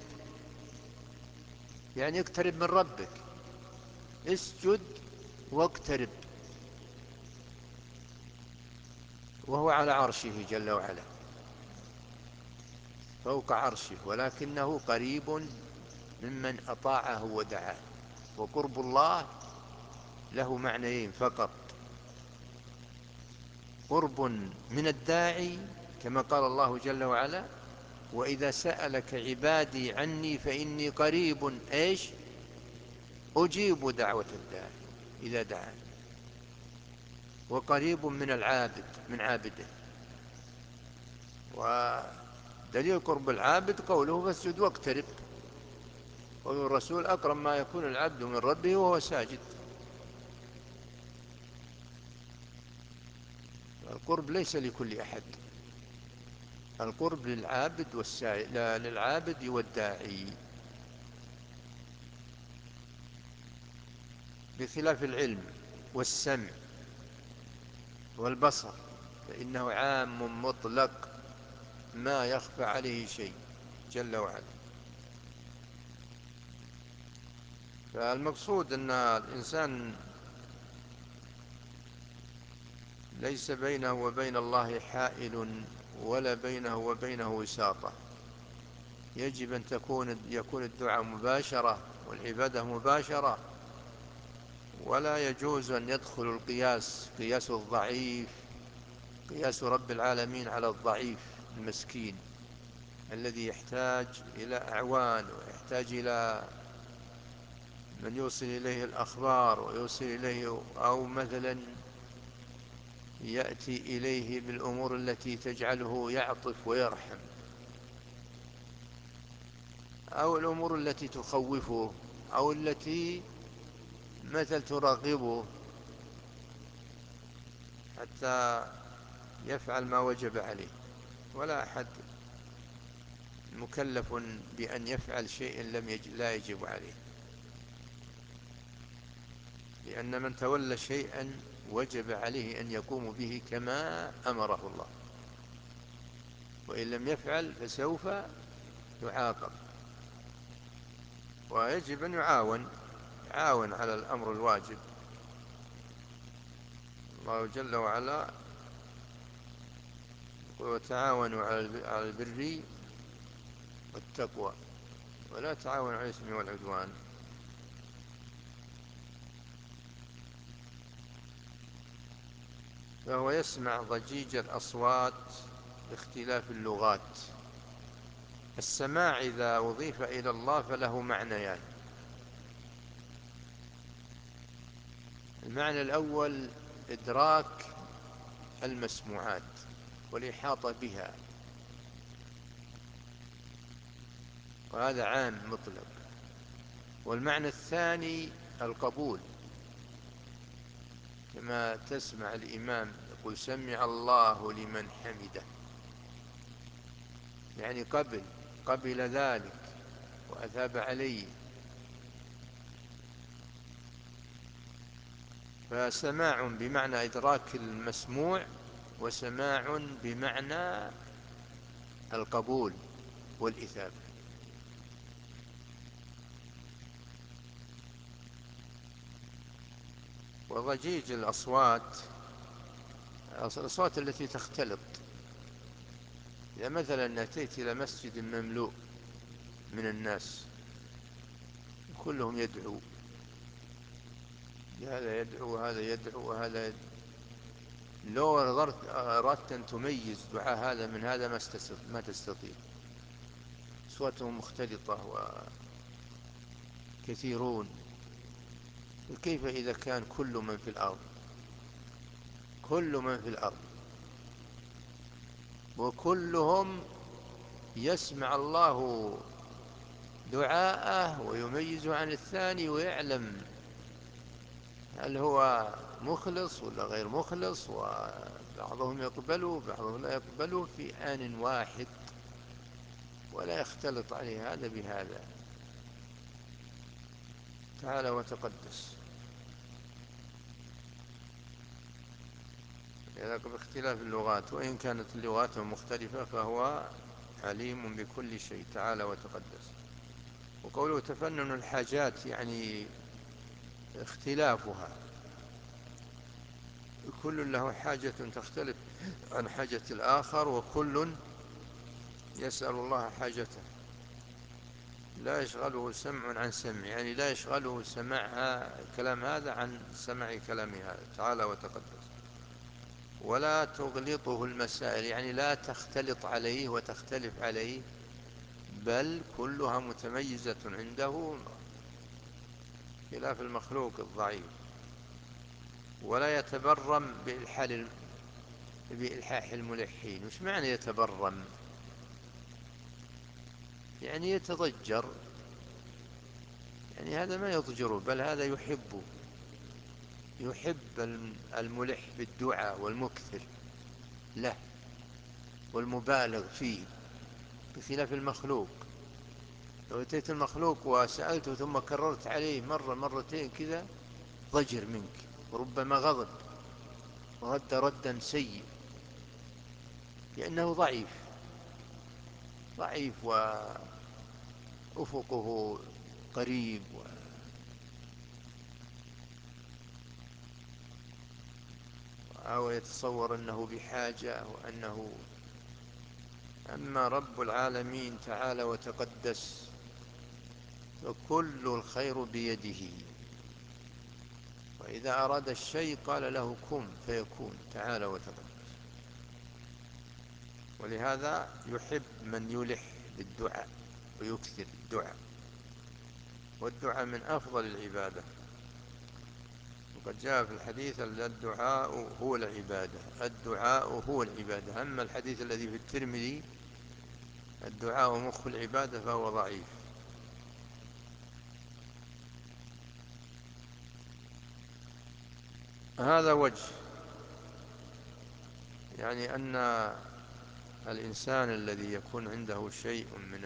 B: يعني اقترب من ربك، اسجد واقترب. وهو على عرشه جل وعلا، فوق عرشه، ولكنه قريب ممن أطاعه ودعاه. وقرب الله له معنيين فقط: قرب من الداعي، كما قال الله جل وعلا: وإذا سألك عبادي عني فإني قريب إيش أجيب دعوة الداعي إذا دعاني. وقريب من العابد، من عابده. ودليل قرب العابد قوله: فاسجد واقترب. وقال الرسول: أقرب ما يكون العبد من ربه وهو ساجد. القرب ليس لكل أحد، القرب للعابد والسائل، لا، للعابد والداعي، بخلاف العلم والسمع والبصر، فإنه عام مطلق ما يخفى عليه شيء جل وعلا. فالمقصود أن الإنسان ليس بينه وبين الله حائل، ولا بينه وبينه وساطة. يجب أن تكون يكون الدعاء مباشرة والعبادة مباشرة، ولا يجوز أن يدخل القياس، قياس الضعيف، قياس رب العالمين على الضعيف المسكين الذي يحتاج إلى أعوان، ويحتاج إلى من يوصل إليه الأخبار ويوصل إليه، أو مثلا يأتي إليه بالأمور التي تجعله يعطف ويرحم، أو الأمور التي تخوفه، أو التي مثل تراقبه حتى يفعل ما وجب عليه. ولا أحد مكلف بأن يفعل شيء لم يج... لا يجب عليه، لأن من تولى شيئا وجب عليه أن يقوم به كما أمره الله، وإن لم يفعل فسوف يعاقب. ويجب أن يعاون يعاون على الأمر الواجب. الله جل وعلا وتعاونوا على البر والتقوى ولا تعاونوا على الإثم والعدوان. فهو يسمع ضجيج الأصوات باختلاف اللغات. السماع إذا أضيف إلى الله فله معنيان: يعني المعنى الأول إدراك المسموعات والإحاطة بها، وهذا عام مطلق. والمعنى الثاني القبول، كما تسمع الإمام يقول: سمع الله لمن حمده، يعني قبل قبل ذلك وأثاب عليه. فسماع بمعنى إدراك المسموع، وسماع بمعنى القبول والإثابة. وضجيج الأصوات الأصوات التي تختلط. إذا مثلا أتيت إلى مسجد مملوء من الناس كلهم يدعو، هذا يدعو وهذا يدعو وهذا يدعو، لو أردت أن تميز دعاء هذا من هذا ما تستطيع، أصواتهم مختلطة وكثيرون، كيف إذا كان كل من في الأرض كل من في الأرض وكلهم يسمع الله دعاءه ويميزه عن الثاني ويعلم هل هو مخلص ولا غير مخلص، وبعضهم يقبله بعضهم لا يقبله في آن واحد، ولا يختلط عليه هذا بهذا، تعالى وتقدس. لذلك باختلاف اللغات، وإن كانت اللغات مختلفة فهو عليم بكل شيء تعالى وتقدس. وقوله تفنن الحاجات يعني اختلافها، كل له حاجة تختلف عن حاجة الآخر، وكل يسأل الله حاجته، لا يشغله سمع عن سمع، يعني لا يشغله سماع كلام هذا عن سماع كلام هذا تعالى وتقدس. ولا تغلطه المسائل، يعني لا تختلط عليه وتختلف عليه، بل كلها متميزة عنده خلاف المخلوق الضعيف. ولا يتبرم بإلحال بإلحاح الملحين. وش معنى يتبرم؟ يعني يتضجر، يعني هذا ما يضجره، بل هذا يحبه، يحب الملح بالدعاء والمكثر له والمبالغ فيه، بخلاف المخلوق. لو أتيت المخلوق وسألته ثم كررت عليه مرة مرتين كذا ضجر منك، وربما غضب ورد ردا سيء، لأنه ضعيف ضعيف وأفقه قريب، أو يتصور أنه بحاجة وأنه. أما رب العالمين تعالى وتقدس فكل الخير بيده، وإذا أراد الشيء قال له كن فيكون تعالى وتقدس. ولهذا يحب من يلح بالدعاء ويكثر الدعاء، والدعاء من أفضل العبادة. وقد جاء في الحديث الدعاء هو العبادة، الدعاء هو العبادة. أما الحديث الذي في الترمذي الدعاء مخ العبادة فهو ضعيف. هذا وجه، يعني أن الإنسان الذي يكون عنده شيء من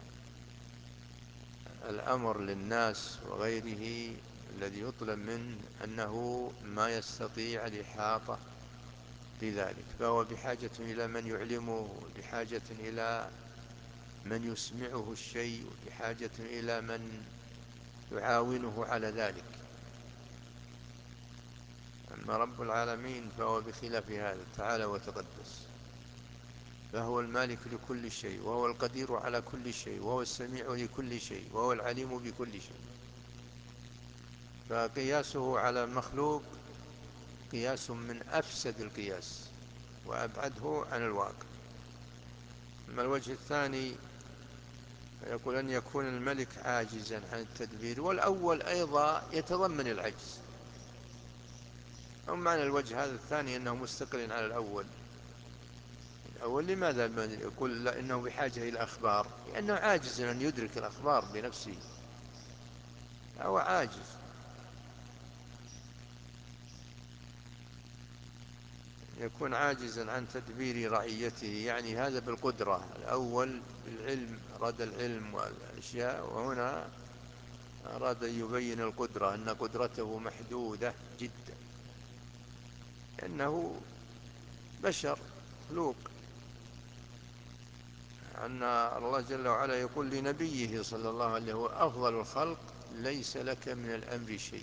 B: الأمر للناس وغيره الذي يطلب منه أنه ما يستطيع الإحاطة بذلك، فهو بحاجة إلى من يعلمه، بحاجة إلى من يسمعه الشيء، بحاجة إلى من يعاونه على ذلك. أما رب العالمين فهو بخلاف هذا تعالى وتقدس، فهو المالك لكل شيء، وهو القدير على كل شيء، وهو السميع لكل شيء، وهو العليم بكل شيء. فقياسه على المخلوق قياس من أفسد القياس وأبعده عن الواقع. أما الوجه الثاني فيقول أن يكون الملك عاجزا عن التدبير، والأول أيضا يتضمن العجز. أو معنى الوجه هذا الثاني أنه مستقل على الأول. الأول لماذا يقول لا إنه بحاجة إلى أخبار؟ لأنه عاجز أن يدرك الأخبار بنفسه، هو عاجز. يكون عاجزا عن تدبير رعيته، يعني هذا بالقدرة. الأول بالعلم، أراد العلم والأشياء، وهنا أراد أن يبين القدرة، أن قدرته محدودة جدا، لأنه بشر مخلوق. أن الله جل وعلا يقول لنبيه صلى الله عليه وسلم: هو أفضل الخلق، ليس لك من الأمر شيء.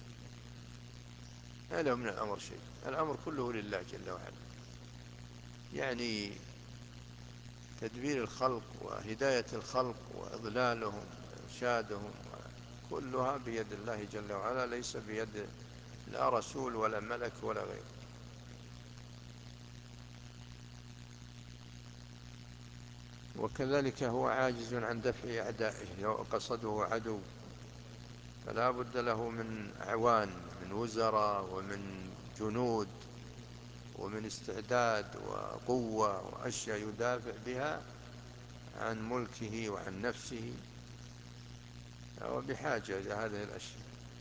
B: ما له من الأمر شيء، الأمر كله لله جل وعلا. يعني تدبير الخلق وهداية الخلق وإضلالهم وإرشادهم كلها بيد الله جل وعلا، ليس بيد لا رسول ولا ملك ولا غيره. وكذلك هو عاجز عن دفع أعدائه، لو قصده عدو فلا بد له من أعوان، من وزراء ومن جنود ومن استعداد وقوة وأشياء يدافع بها عن ملكه وعن نفسه، هو بحاجة إلى هذه الأشياء.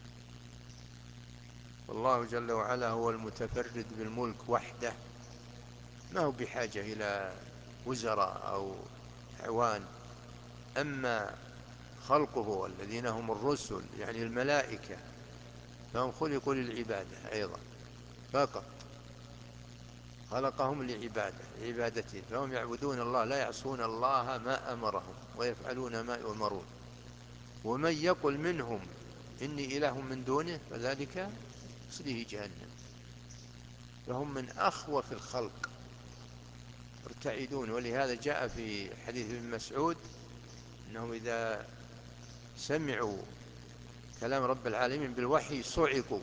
B: والله جل وعلا هو المتفرد بالملك وحده، ما هو بحاجة إلى وزراء أو أعوان. أما خلقه الذين هم الرسل يعني الملائكة فهم خلقوا للعبادة أيضا فقط، خلقهم لعبادة لعبادته، فهم يعبدون الله لا يعصون الله ما أمرهم ويفعلون ما يؤمرون. ومن يقل منهم إني إله من دونه فذلك يصليه جهنم. فهم من أخوف الخلق ارتعدون. ولهذا جاء في حديث ابن مسعود أنهم إذا سمعوا كلام رب العالمين بالوحي صعقوا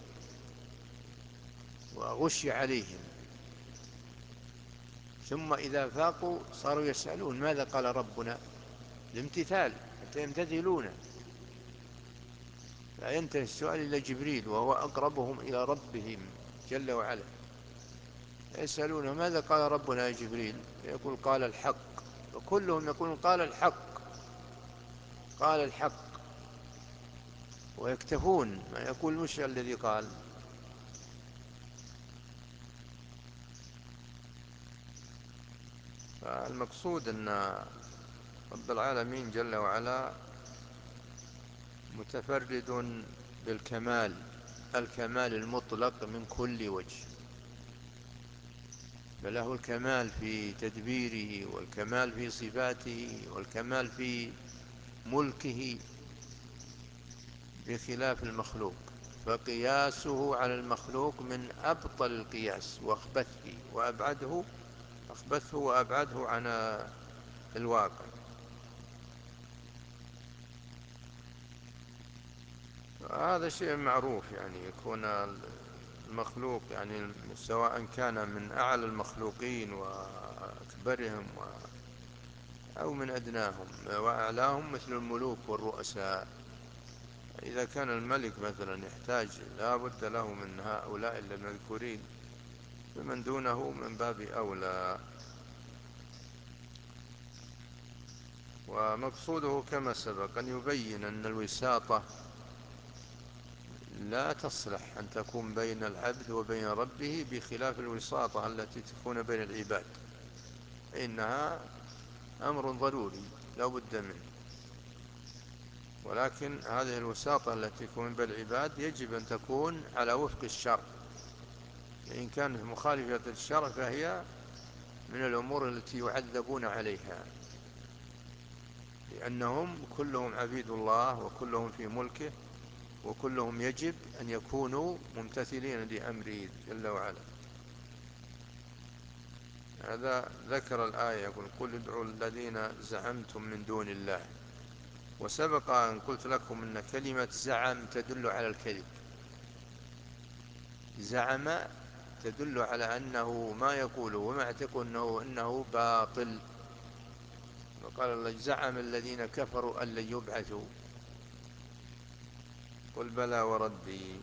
B: وغشي عليهم، ثم إذا فاقوا صاروا يسألون ماذا قال ربنا، الامتثال حتى يمتثلون، لا ينتهي السؤال إلى جبريل وهو أقربهم إلى ربهم جل وعلا، يسألونه ماذا قال ربنا يا جبريل، يقول قال الحق، وكلهم يقولون قال الحق قال الحق، ويكتفون ما يقول مش الذي قال. فالمقصود أن رب العالمين جل وعلا متفرد بالكمال، الكمال المطلق من كل وجه، فله الكمال في تدبيره والكمال في صفاته والكمال في ملكه بخلاف المخلوق. فقياسه على المخلوق من أبطل القياس وأخبثه وأبعده أخبثه وأبعده عن الواقع. هذا شيء معروف، يعني يكون المخلوق يعني سواء كان من أعلى المخلوقين وأكبرهم أو من أدناهم وأعلاهم مثل الملوك والرؤساء، إذا كان الملك مثلا يحتاج لا بد له من هؤلاء المذكورين فمن دونه من باب أولى. ومقصوده كما سبق أن يبين أن الوساطة لا تصلح أن تكون بين العبد وبين ربه بخلاف الوساطة التي تكون بين العباد، إنها أمر ضروري لا بد منه. ولكن هذه الوساطة التي تكون بين العباد يجب أن تكون على وفق الشرع، إن كانت مخالفة الشرع فهي من الأمور التي يعذبون عليها، لأنهم كلهم عبيد الله وكلهم في ملكه وكلهم يجب أن يكونوا ممتثلين لأمره جل وعلا. هذا ذكر الآية يقول قل ادعوا الذين زعمتم من دون الله. وسبق أن قلت لكم أن كلمة زعم تدل على الكذب، زعم تدل على أنه ما يقوله وما يعتقد أنه, إنه باطل. وقال الله زعم الذين كفروا أن لن يبعثوا قل بلى وربي.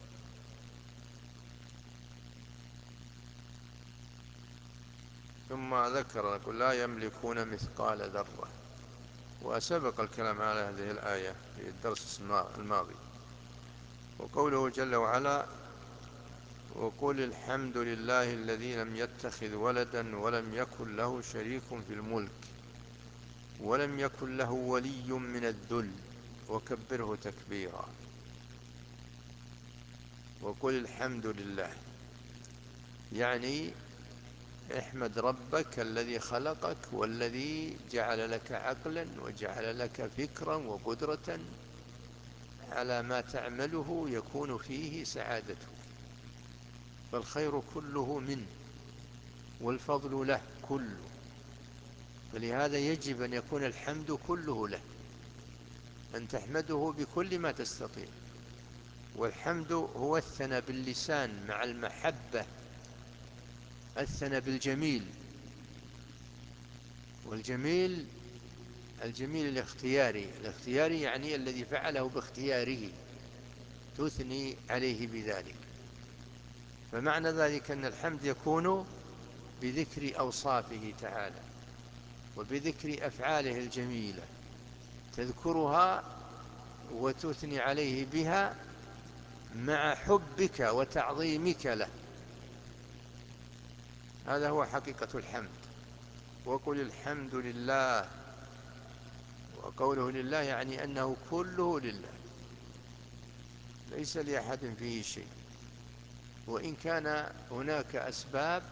B: ثم ذكر قل لا يملكون مثقال ذرة، وسبق الكلام على هذه الآية في الدرس الماضي. وقوله جل وعلا وقل الحمد لله الذي لم يتخذ ولدا ولم يكن له شريك في الملك ولم يكن له ولي من الذل وكبره تكبيرا. وقل الحمد لله يعني احمد ربك الذي خلقك والذي جعل لك عقلا وجعل لك فكرا وقدرة على ما تعمله يكون فيه سعادته، فالخير كله منه والفضل له كله، فلهذا يجب أن يكون الحمد كله له، أن تحمده بكل ما تستطيع. والحمد هو الثناء باللسان مع المحبة، الثناء بالجميل، والجميل الجميل الاختياري، الاختياري يعني الذي فعله باختياره، تثني عليه بذلك. فمعنى ذلك أن الحمد يكون بذكر أوصافه تعالى وبذكر أفعاله الجميلة، تذكرها وتثني عليه بها مع حبك وتعظيمك له. هذا هو حقيقة الحمد. وقل الحمد لله، وقوله لله يعني أنه كله لله، ليس لأحد فيه شيء. وإن كان هناك أسباب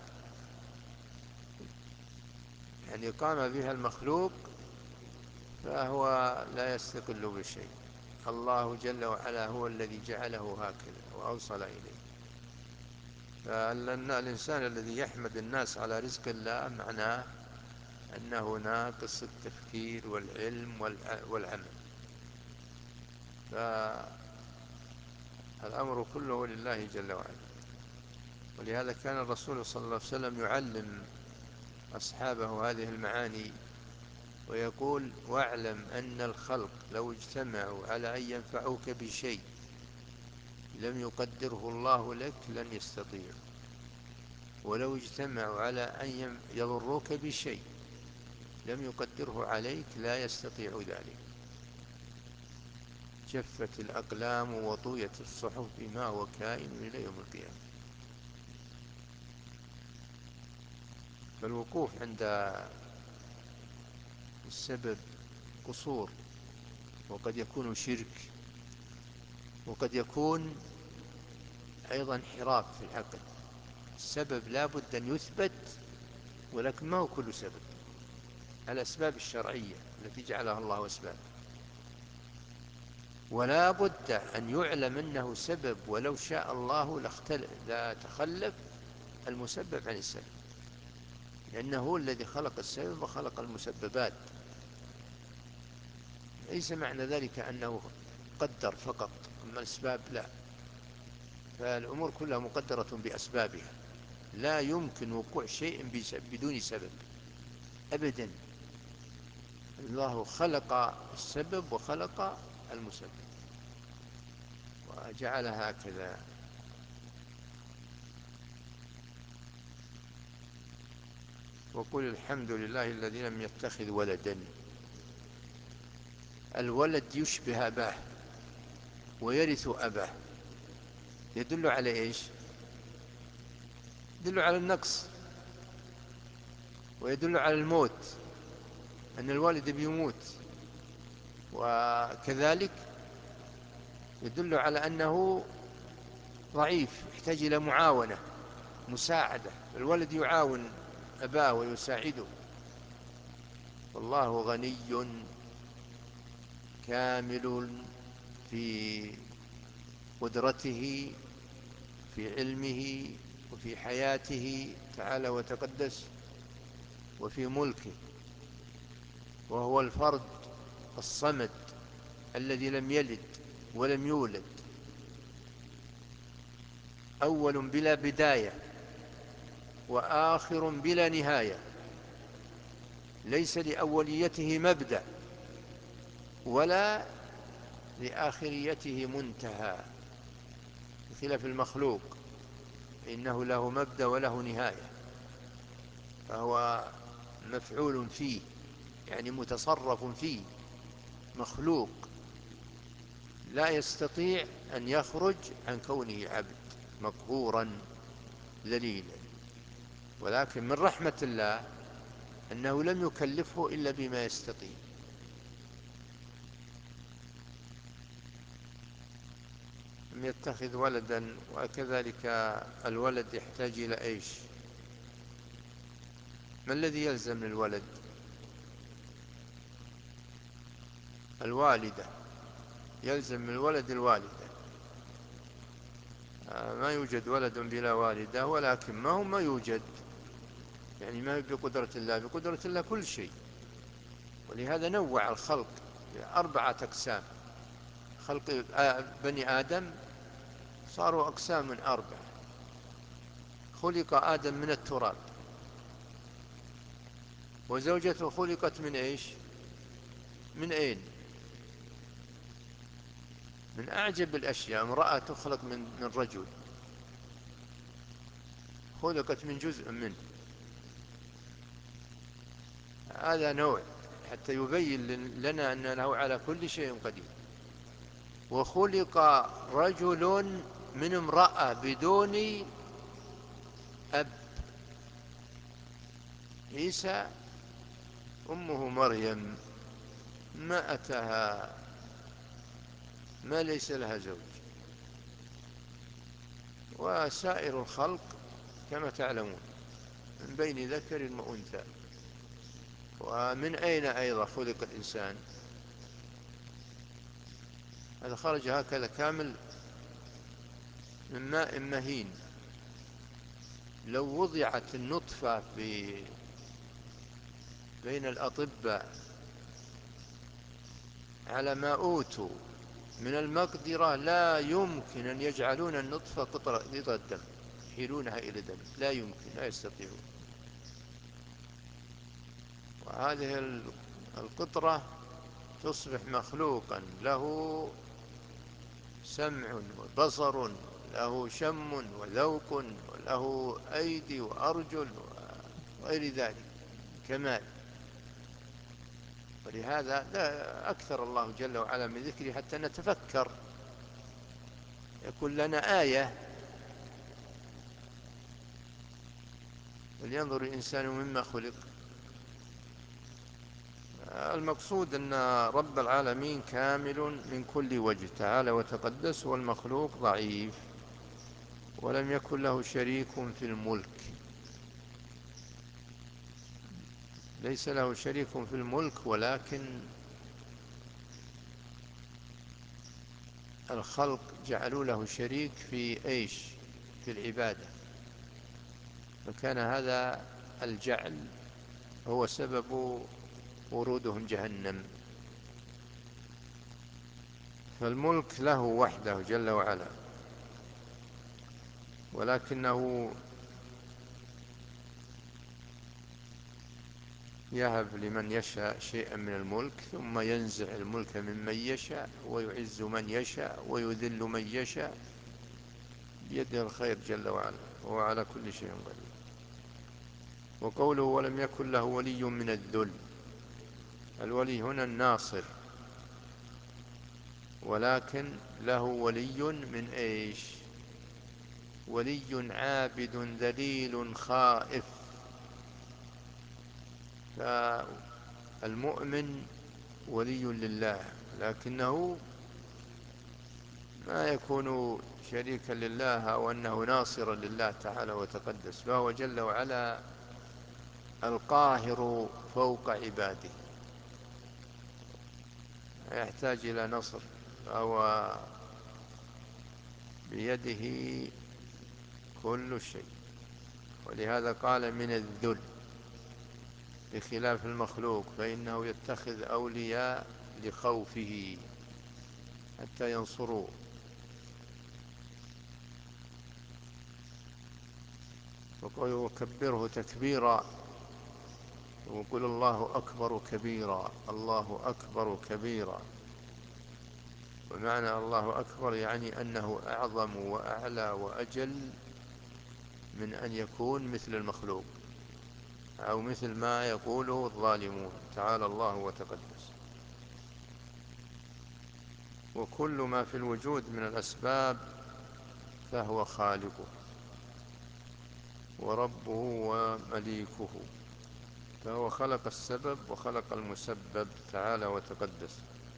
B: يعني قام بها المخلوق فهو لا يستقل بشيء، الله جل وعلا هو الذي جعله هكذا وأوصل إليه. فالإنسان الذي يحمد الناس على رزق الله معناه أنه ناقص التفكير والعلم والعمل. فالأمر كله لله جل وعلا. ولهذا كان الرسول صلى الله عليه وسلم يعلم أصحابه هذه المعاني ويقول: واعلم أن الخلق لو اجتمعوا على أن ينفعوك بشيء لم يقدره الله لك لن يستطيعوا، ولو اجتمعوا على أن يضروك بشيء لم يقدره عليك لا يستطيع ذلك. جفت الأقلام وطويت الصحف بما هو كائن إلى يوم القيامة. فالوقوف عند السبب قصور، وقد يكون شرك، وقد يكون أيضا انحراف في العقل. السبب لا بد أن يثبت، ولكن ما هو كل سبب. الأسباب الشرعية التي جعلها الله أسباب، ولا بد أن يعلم أنه سبب، ولو شاء الله لا تخلف المسبب عن السبب، لأنه هو الذي خلق السبب وخلق المسببات. ليس معنى ذلك أنه قدر فقط، أما الأسباب لا، فالأمور كلها مقدرة بأسبابها. لا يمكن وقوع شيء بدون سبب أبدا. الله خلق السبب وخلق المسبب وجعل هكذا. وقل الحمد لله الذي لم يتخذ ولدا. الولد يشبه أباه ويرث أباه، يدل على إيش؟ يدل على النقص، ويدل على الموت، أن الوالد بيموت. وكذلك يدل على أنه ضعيف يحتاج إلى معاونة، مساعدة. الولد يعاون أباه ويساعده. والله غني كامل في قدرته، في علمه، وفي حياته تعالى وتقدس، وفي ملكه. وهو الفرد الصمد الذي لم يلد ولم يولد، أول بلا بداية وآخر بلا نهاية، ليس لأوليته مبدأ ولا لآخريته منتهى، بخلاف المخلوق إنه له مبدأ وله نهاية، فهو مفعول فيه يعني متصرف فيه. مخلوق لا يستطيع أن يخرج عن كونه عبد مقهورا ذليلا. ولكن من رحمة الله أنه لم يكلفه إلا بما يستطيع. لم يتخذ ولدا. وكذلك الولد يحتاج إلى إيش؟ ما الذي يلزم الولد؟ الوالدة، يلزم الولد الوالدة. ما يوجد ولد بلا والدة، ولكن ما هو ما يوجد يعني ما بقدرة الله، بقدرة الله كل شيء. ولهذا نوع الخلق أربعة أقسام. خلق بني آدم صاروا أقسام أربعة. خلق آدم من التراب، وزوجته خلقت من إيش؟ من أين؟ من أعجب الأشياء، امرأة تخلق من من رجل، خلقت من جزء منه. هذا نوع حتى يبين لنا أنه على كل شيء قدير. وخلق رجل من امرأة بدون أب. عيسى أمه مريم ما أتاها، ما ليس لها زوج. وسائر الخلق كما تعلمون من بين ذكر وأنثى. ومن أين أيضا خلق الإنسان؟ هذا خرج هكذا كامل من ماء مهين. لو وضعت النطفة في بين الأطباء على ما أوتوا من المقدرة لا يمكن أن يجعلون النطفة قطرة دم، يحيلونها إلى دم، لا يمكن، لا يستطيعون. وهذه القطرة تصبح مخلوقا له سمع وبصر، له شم وذوق، وله أيدي وأرجل وغير ذلك كمال. ولهذا لا أكثر الله جل وعلا من ذكره حتى نتفكر، يكون لنا آية. ولينظر الإنسان مما خلق. المقصود أن رب العالمين كامل من كل وجه تعالى وتقدس، والمخلوق ضعيف. ولم يكن له شريك في الملك، ليس له شريك في الملك، ولكن الخلق جعلوا له شريك في إيش؟ في العبادة. فكان هذا الجعل هو سبب ورودهم جهنم. فالملك له وحده جل وعلا، ولكنه يهب لمن يشاء شيئا من الملك، ثم ينزع الملك ممن يشاء، ويعز من يشاء، ويذل من يشاء، بيده الخير جل وعلا، وهو على كل شيء قدير. وقوله ولم يكن له ولي من الذل، الولي هنا الناصر، ولكن له ولي من ايش؟ ولي عابد ذليل خائف. فالمؤمن ولي لله، لكنه ما يكون شريكا لله أو أنه ناصرا لله تعالى وتقدس، فهو جل وعلا القاهر فوق عباده، يحتاج إلى نصر، فهو بيده كل شيء. ولهذا قال من الذل، بخلاف المخلوق فإنه يتخذ أولياء لخوفه حتى ينصروه. وقال وكبره تكبيرا، وقل الله أكبر كبيرا، الله أكبر كبيرا. ومعنى الله أكبر يعني أنه أعظم وأعلى وأجل من أن يكون مثل المخلوق أو مثل ما يقوله الظالمون، تعالى الله وتقدس. وكل ما في الوجود من الأسباب فهو خالقه وربه ومليكه، فهو خلق السبب وخلق المسبب تعالى وتقدس.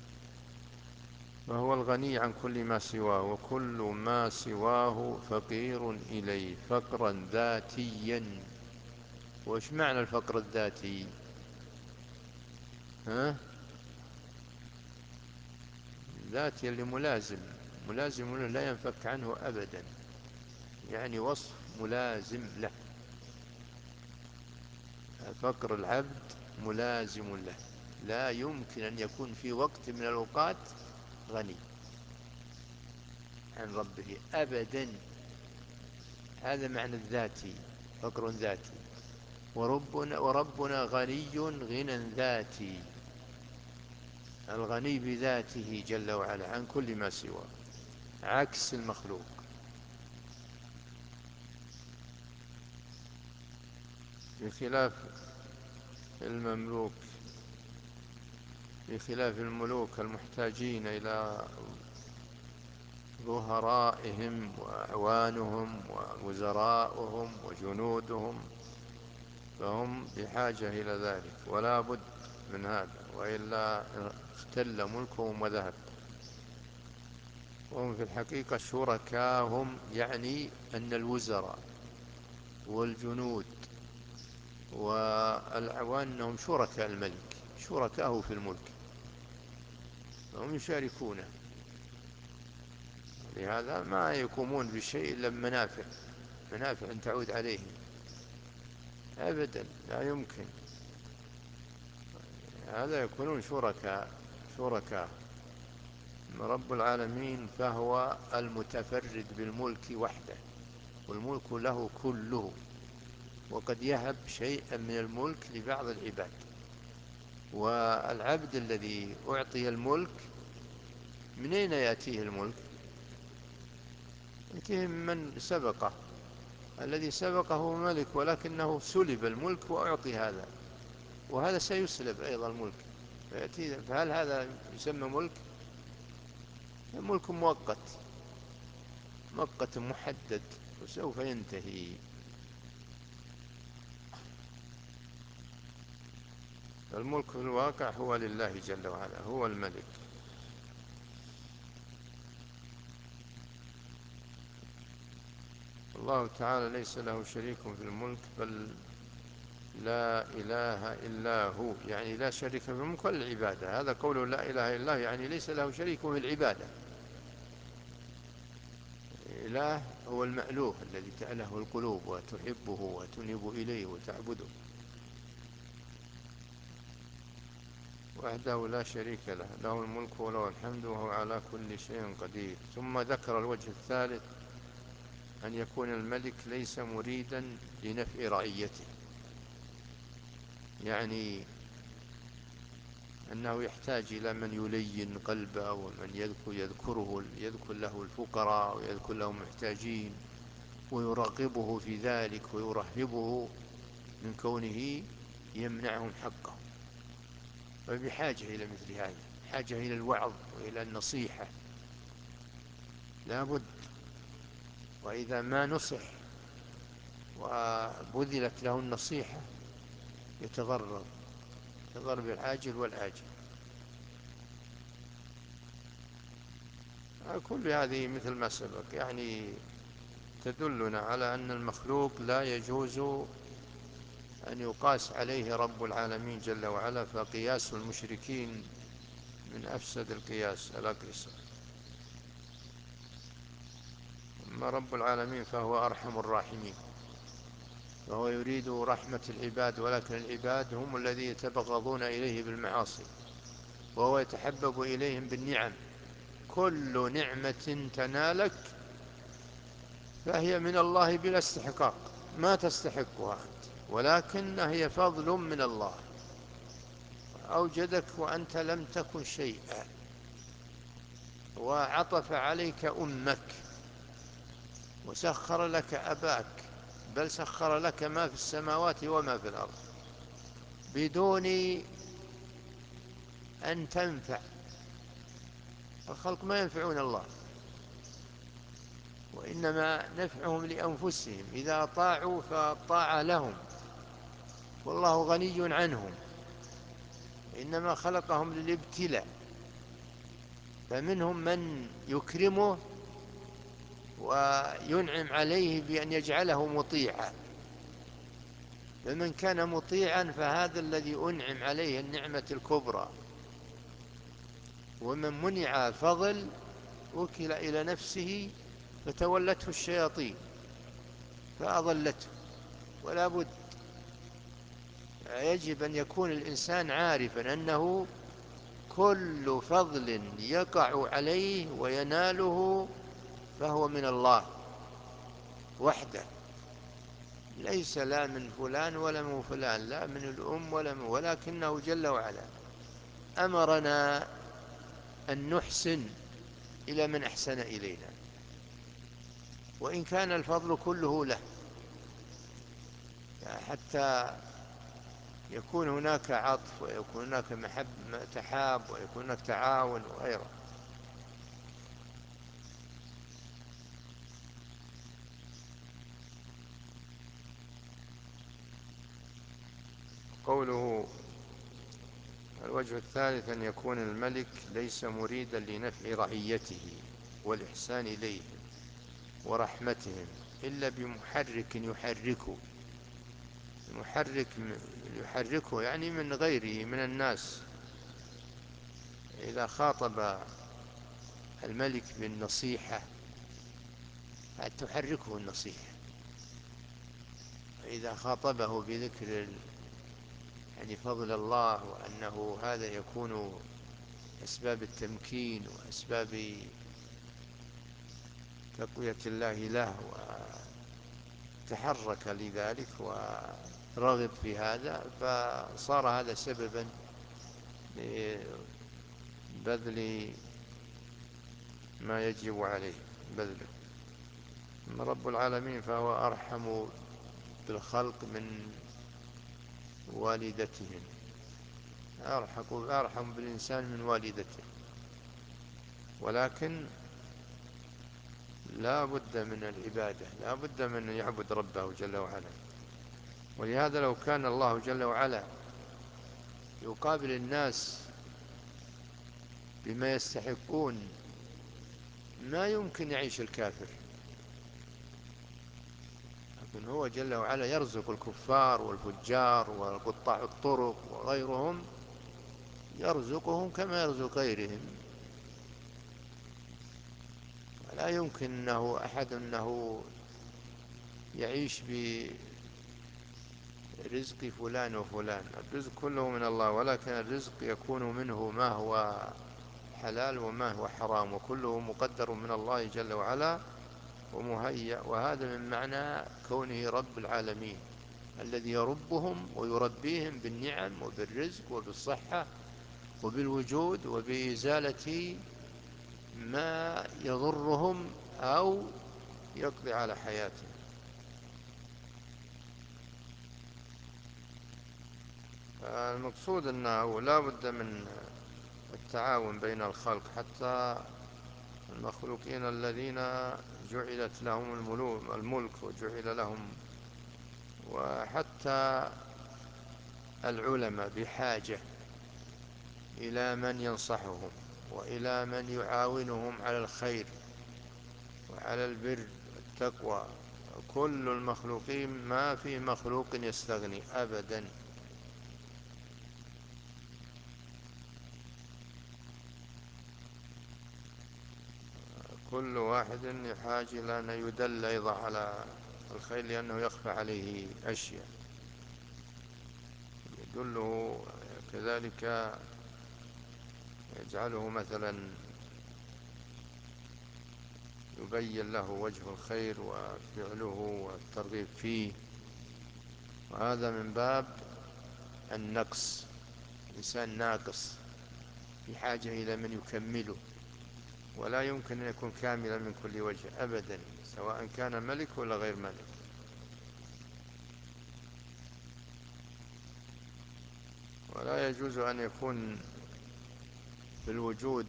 B: وهو الغني عن كل ما سواه، وكل ما سواه فقير إليه فقرا ذاتيا. وإيش معنى الفقر الذاتي؟ ها؟ ذاتي اللي ملازم، ملازم لا ينفك عنه أبدا، يعني وصف ملازم له. فقر العبد ملازم له، لا يمكن أن يكون في وقت من الأوقات غني عن ربه أبدا. هذا معنى الذاتي، فقر ذاتي. وربنا, وربنا غني غنى ذاتي، الغني بذاته جل وعلا عن كل ما سواه، عكس المخلوق. بخلاف المملوك، بخلاف الملوك المحتاجين إلى ظهرائهم وأعوانهم ووزراءهم وجنودهم، فهم بحاجة إلى ذلك ولا بد من هذا، وإلا اختل ملكهم وذهب. وهم في الحقيقة شركاهم، يعني أن الوزراء والجنود والأعوان أنهم شركاء الملك، شركاءه في الملك، فهم يشاركونه، لهذا ما يقومون بشيء إلا منافع، منافع تعود عليهم أبدا، لا يمكن. هذا يكونون شركاء شركاء رب العالمين فهو المتفرد بالملك وحده، والملك له كله، وقد يهب شيئا من الملك لبعض العباد. والعبد الذي أعطي الملك من أين يأتيه الملك؟ يأتيه من سبقه، الذي سبقه ملك، ولكنه سلب الملك وأعطي هذا، وهذا سيسلب أيضا الملك فيأتيه. فهل هذا يسمى ملك؟ الملك مؤقت، مؤقت محدد وسوف ينتهي. الملك في الواقع هو لله جل وعلا، هو الملك. الله تعالى ليس له شريك في الملك، بل لا إله إلا هو، يعني لا شريك في الملك ولا العبادة. هذا قوله لا إله إلا الله، يعني ليس له شريك في العبادة. إله هو المألوه الذي تأله القلوب وتحبه وتنيب إليه وتعبده، وحده لا شريك له، له الملك وله الحمد وهو على كل شيء قدير. ثم ذكر الوجه الثالث، أن يكون الملك ليس مريدا لنفع رعيته، يعني أنه يحتاج إلى من يلين قلبه، ومن يذكر يذكره يذكر له الفقراء ويذكر له المحتاجين، ويرغبه في ذلك ويرهبه من كونه يمنعهم حقه. فبحاجة إلى مثل هذا، حاجة إلى الوعظ وإلى النصيحة لا بد. وإذا ما نصح وبذلت له النصيحة يتضرر، يتضرر بالعاجل والآجل. كل هذه مثل ما سبق يعني تدلنا على أن المخلوق لا يجوز أن يقاس عليه رب العالمين جل وعلا، فقياس المشركين من أفسد القياس الأقيسة. أما رب العالمين فهو أرحم الراحمين، فهو يريد رحمة العباد، ولكن العباد هم الذين يتبغضون إليه بالمعاصي، وهو يتحبب إليهم بالنعم. كل نعمة تنالك فهي من الله بلا استحقاق، ما تستحقها أنت، ولكن هي فضل من الله، أوجدك وأنت لم تكن شيئا، وعطف عليك أمك، وسخر لك أباك، بل سخر لك ما في السماوات وما في الأرض بدون أن تنفع. الخلق ما ينفعون الله، وإنما نفعهم لأنفسهم، إذا أطاعوا فالطاعة لهم، والله غني عنهم، إنما خلقهم للابتلاء. فمنهم من يكرمه وينعم عليه بأن يجعله مطيعا، فمن كان مطيعا فهذا الذي أنعم عليه النعمة الكبرى. ومن منع فضل وكل إلى نفسه فتولته الشياطين فأضلته. ولا بد، يجب أن يكون الإنسان عارفا أنه كل فضل يقع عليه ويناله فهو من الله وحده، ليس لا من فلان ولا من فلان، لا من الأم ولا من، ولكنه جل وعلا أمرنا أن نحسن إلى من أحسن إلينا، وإن كان الفضل كله له، حتى يكون هناك عطف ويكون هناك محب تحاب ويكون هناك تعاون وغيره. قوله الوجه الثالث أن يكون الملك ليس مريدا لنفع رعيته والإحسان إليهم ورحمتهم إلا بمحرك يحركه. محرك يحركه يعني من غيره من الناس. إذا خاطب الملك بالنصيحة فتحركه النصيحة، إذا خاطبه بذكر يعني فضل الله وأنه هذا يكون أسباب التمكين وأسباب تقوية الله له وتحرك لذلك ورغب في هذا، فصار هذا سببا لبذل ما يجب عليه بذله. أما رب العالمين فهو أرحم بالخلق من والدتهم، أرحم بالإنسان من والدته، ولكن لا بد من العبادة، لا بد من أن يعبد ربه جل وعلا. ولهذا لو كان الله جل وعلا يقابل الناس بما يستحقون ما يمكن يعيش الكافر، لكن هو جل وعلا يرزق الكفار والفجار وقطاع الطرق وغيرهم، يرزقهم كما يرزق غيرهم. لا يمكن أنه أحد أنه يعيش برزق فلان وفلان، الرزق كله من الله، ولكن الرزق يكون منه ما هو حلال وما هو حرام، وكله مقدر من الله جل وعلا ومهيأ. وهذا من معنى كونه رب العالمين الذي يربهم ويربيهم بالنعم وبالرزق وبالصحة وبالوجود وبإزالة ما يضرهم أو يقضي على حياتهم. المقصود أنه لا بد من التعاون بين الخلق، حتى المخلوقين الذين جعلت لهم الملك وجعل لهم، وحتى العلماء بحاجة إلى من ينصحهم وإلى من يعاونهم على الخير وعلى البر والتقوى. كل المخلوقين ما في مخلوق يستغني أبدا، كل واحد يحاج إلى أن يدل أيضا على الخير، لأنه يخفى عليه أشياء يدله كذلك، يجعله مثلا يبين له وجه الخير وفعله والترغيب فيه، وهذا من باب النقص. الإنسان ناقص بحاجة إلى من يكمله، ولا يمكن أن يكون كاملا من كل وجه أبدا، سواء كان ملك ولا غير ملك. ولا يجوز أن يكون في الوجود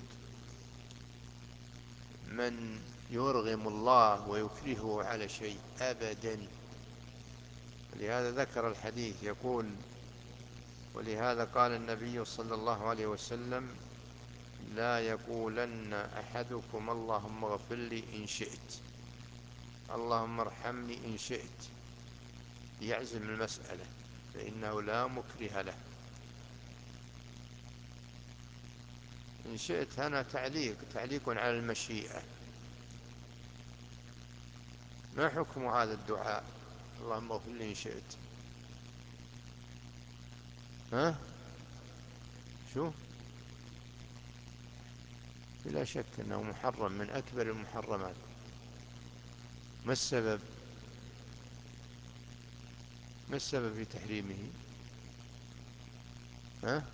B: من يرغم الله ويكرهه على شيء أبدا. لهذا ذكر الحديث يقول: ولهذا قال النبي صلى الله عليه وسلم: لا يقولن أحدكم اللهم اغفر لي إن شئت، اللهم ارحمني إن شئت، يعزم المسألة، فإنه لا مكره له. إن شئت هنا تعليق تعليق على المشيئة. ما حكم هذا الدعاء اللهم اغفر لي إن شئت؟ ها شو؟ بلا شك أنه محرم من أكبر المحرمات. ما السبب؟ ما السبب في تحريمه؟ ها؟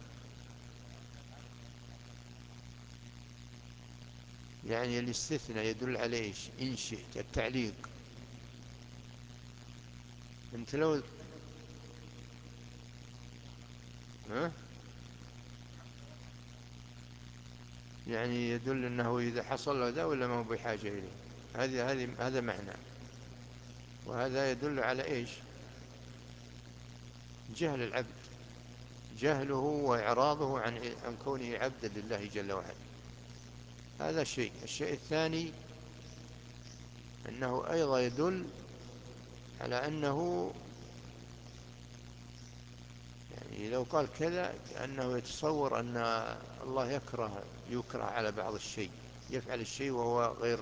B: يعني الاستثناء يدل على إيش؟ إن شئت، التعليق. أنت لو ها؟ يعني يدل أنه إذا حصل له ذا ولا ما هو بحاجة إليه. هذا هذا هذا معنى. وهذا يدل على إيش؟ جهل العبد، جهله وإعراضه عن عن كونه عبدا لله جل وعلا. هذا شيء. الشيء الثاني أنه أيضا يدل على أنه يعني لو قال كذا كأنه يتصور أن الله يكره يكره على بعض الشيء، يفعل الشيء وهو غير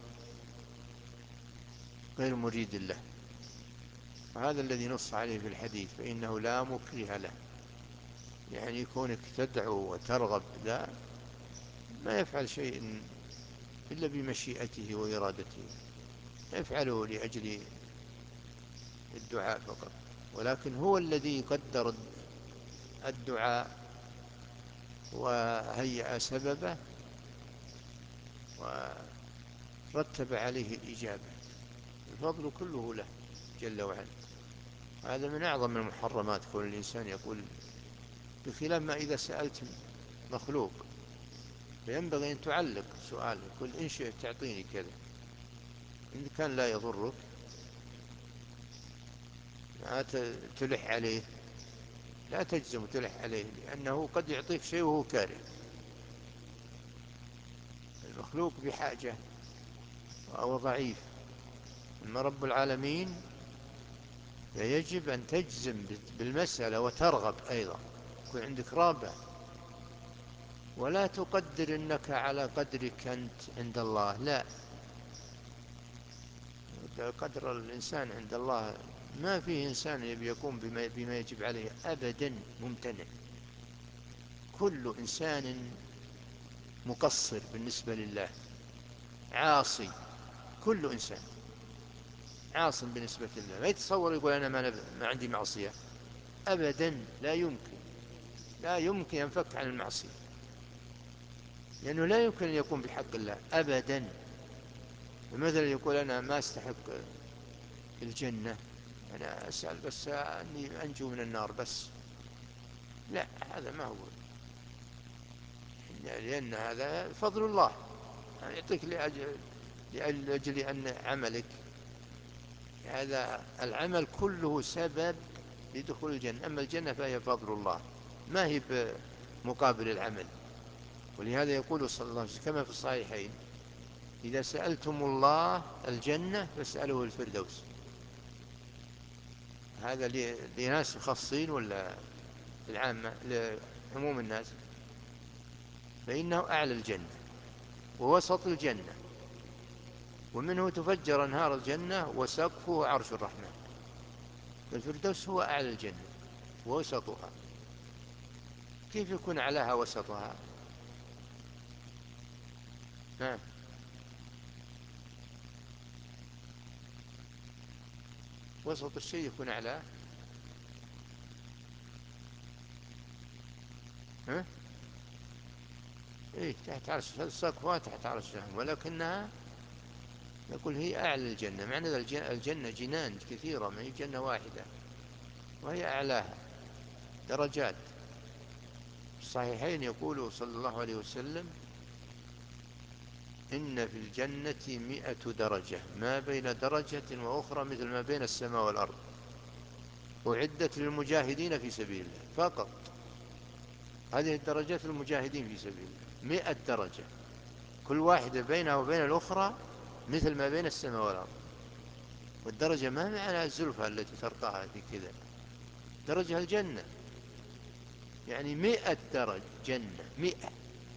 B: غير مريد له. وهذا الذي نص عليه في الحديث، فإنه لا مكره له. يعني كونك تدعو وترغب، لا، ما يفعل شيء إلا بمشيئته وإرادته، يفعله لأجل الدعاء فقط. ولكن هو الذي قدر الدعاء وهيأ سببه ورتب عليه الإجابة. الفضل كله له جل وعلا. هذا من أعظم المحرمات، كون الإنسان يقول، بخلاف ما إذا سألت مخلوق فينبغي أن تعلق سؤال، يقول إن شئت تعطيني كذا، إن كان لا يضرك لا تلح عليه، لا تجزم وتلح عليه، لأنه قد يعطيك شيء وهو كاره. المخلوق بحاجة وهو ضعيف، أما رب العالمين فيجب أن تجزم بالمسألة وترغب أيضا، يكون عندك رغبة، ولا تقدر أنك على قدرك أنت عند الله، لا، قدر الإنسان عند الله ما فيه إنسان يبي يقوم بما, بما يجب عليه أبدا، ممتنع. كل إنسان مقصر بالنسبة لله، عاصي، كل إنسان عاص بالنسبة لله. ما يتصور يقول أنا ما, ما عندي معصية، أبدا، لا يمكن، لا يمكن ينفك عن المعصية، لأنه لا يمكن أن يقوم بحق الله أبدا. مثلا يقول أنا ما أستحق الجنة، أنا أسأل بس أني أنجو من النار بس، لا، هذا ما هو، لأن هذا فضل الله يعطيك لأجل, لأجل أن عملك هذا العمل كله سبب لدخول الجنة. أما الجنة فهي فضل الله، ما هي بمقابل العمل. ولهذا يقول صلى الله عليه وسلم كما في الصحيحين: إذا سألتم الله الجنة فاسألوه الفردوس. هذا لناس خاصين ولا العامة، لعموم الناس؟ فإنه أعلى الجنة ووسط الجنة، ومنه تفجر أنهار الجنة وسقفه عرش الرحمن. الفردوس هو أعلى الجنة ووسطها. كيف يكون أعلاها وسطها؟ نعم، وسط الشيء يكون أعلاه. ها؟ إيه، تحت عرش، سقفها تحت عرش الرحمن، ولكنها يقول هي أعلى الجنة، معنى الجنة جنان كثيرة، ما هي جنة واحدة، وهي أعلاها درجات. الصحيحين يقول صلى الله عليه وسلم: إن في الجنة مئة درجة، ما بين درجة وأخرى مثل ما بين السماء والأرض، أعدت للمجاهدين في سبيل الله فقط. هذه الدرجات للمجاهدين في سبيل الله، مئة درجة، كل واحدة بينها وبين الأخرى مثل ما بين السماء والأرض. والدرجة ما معنى الزلفة التي ترقاها في كذا، درجة الجنة، يعني مئة درجة جنة، مئة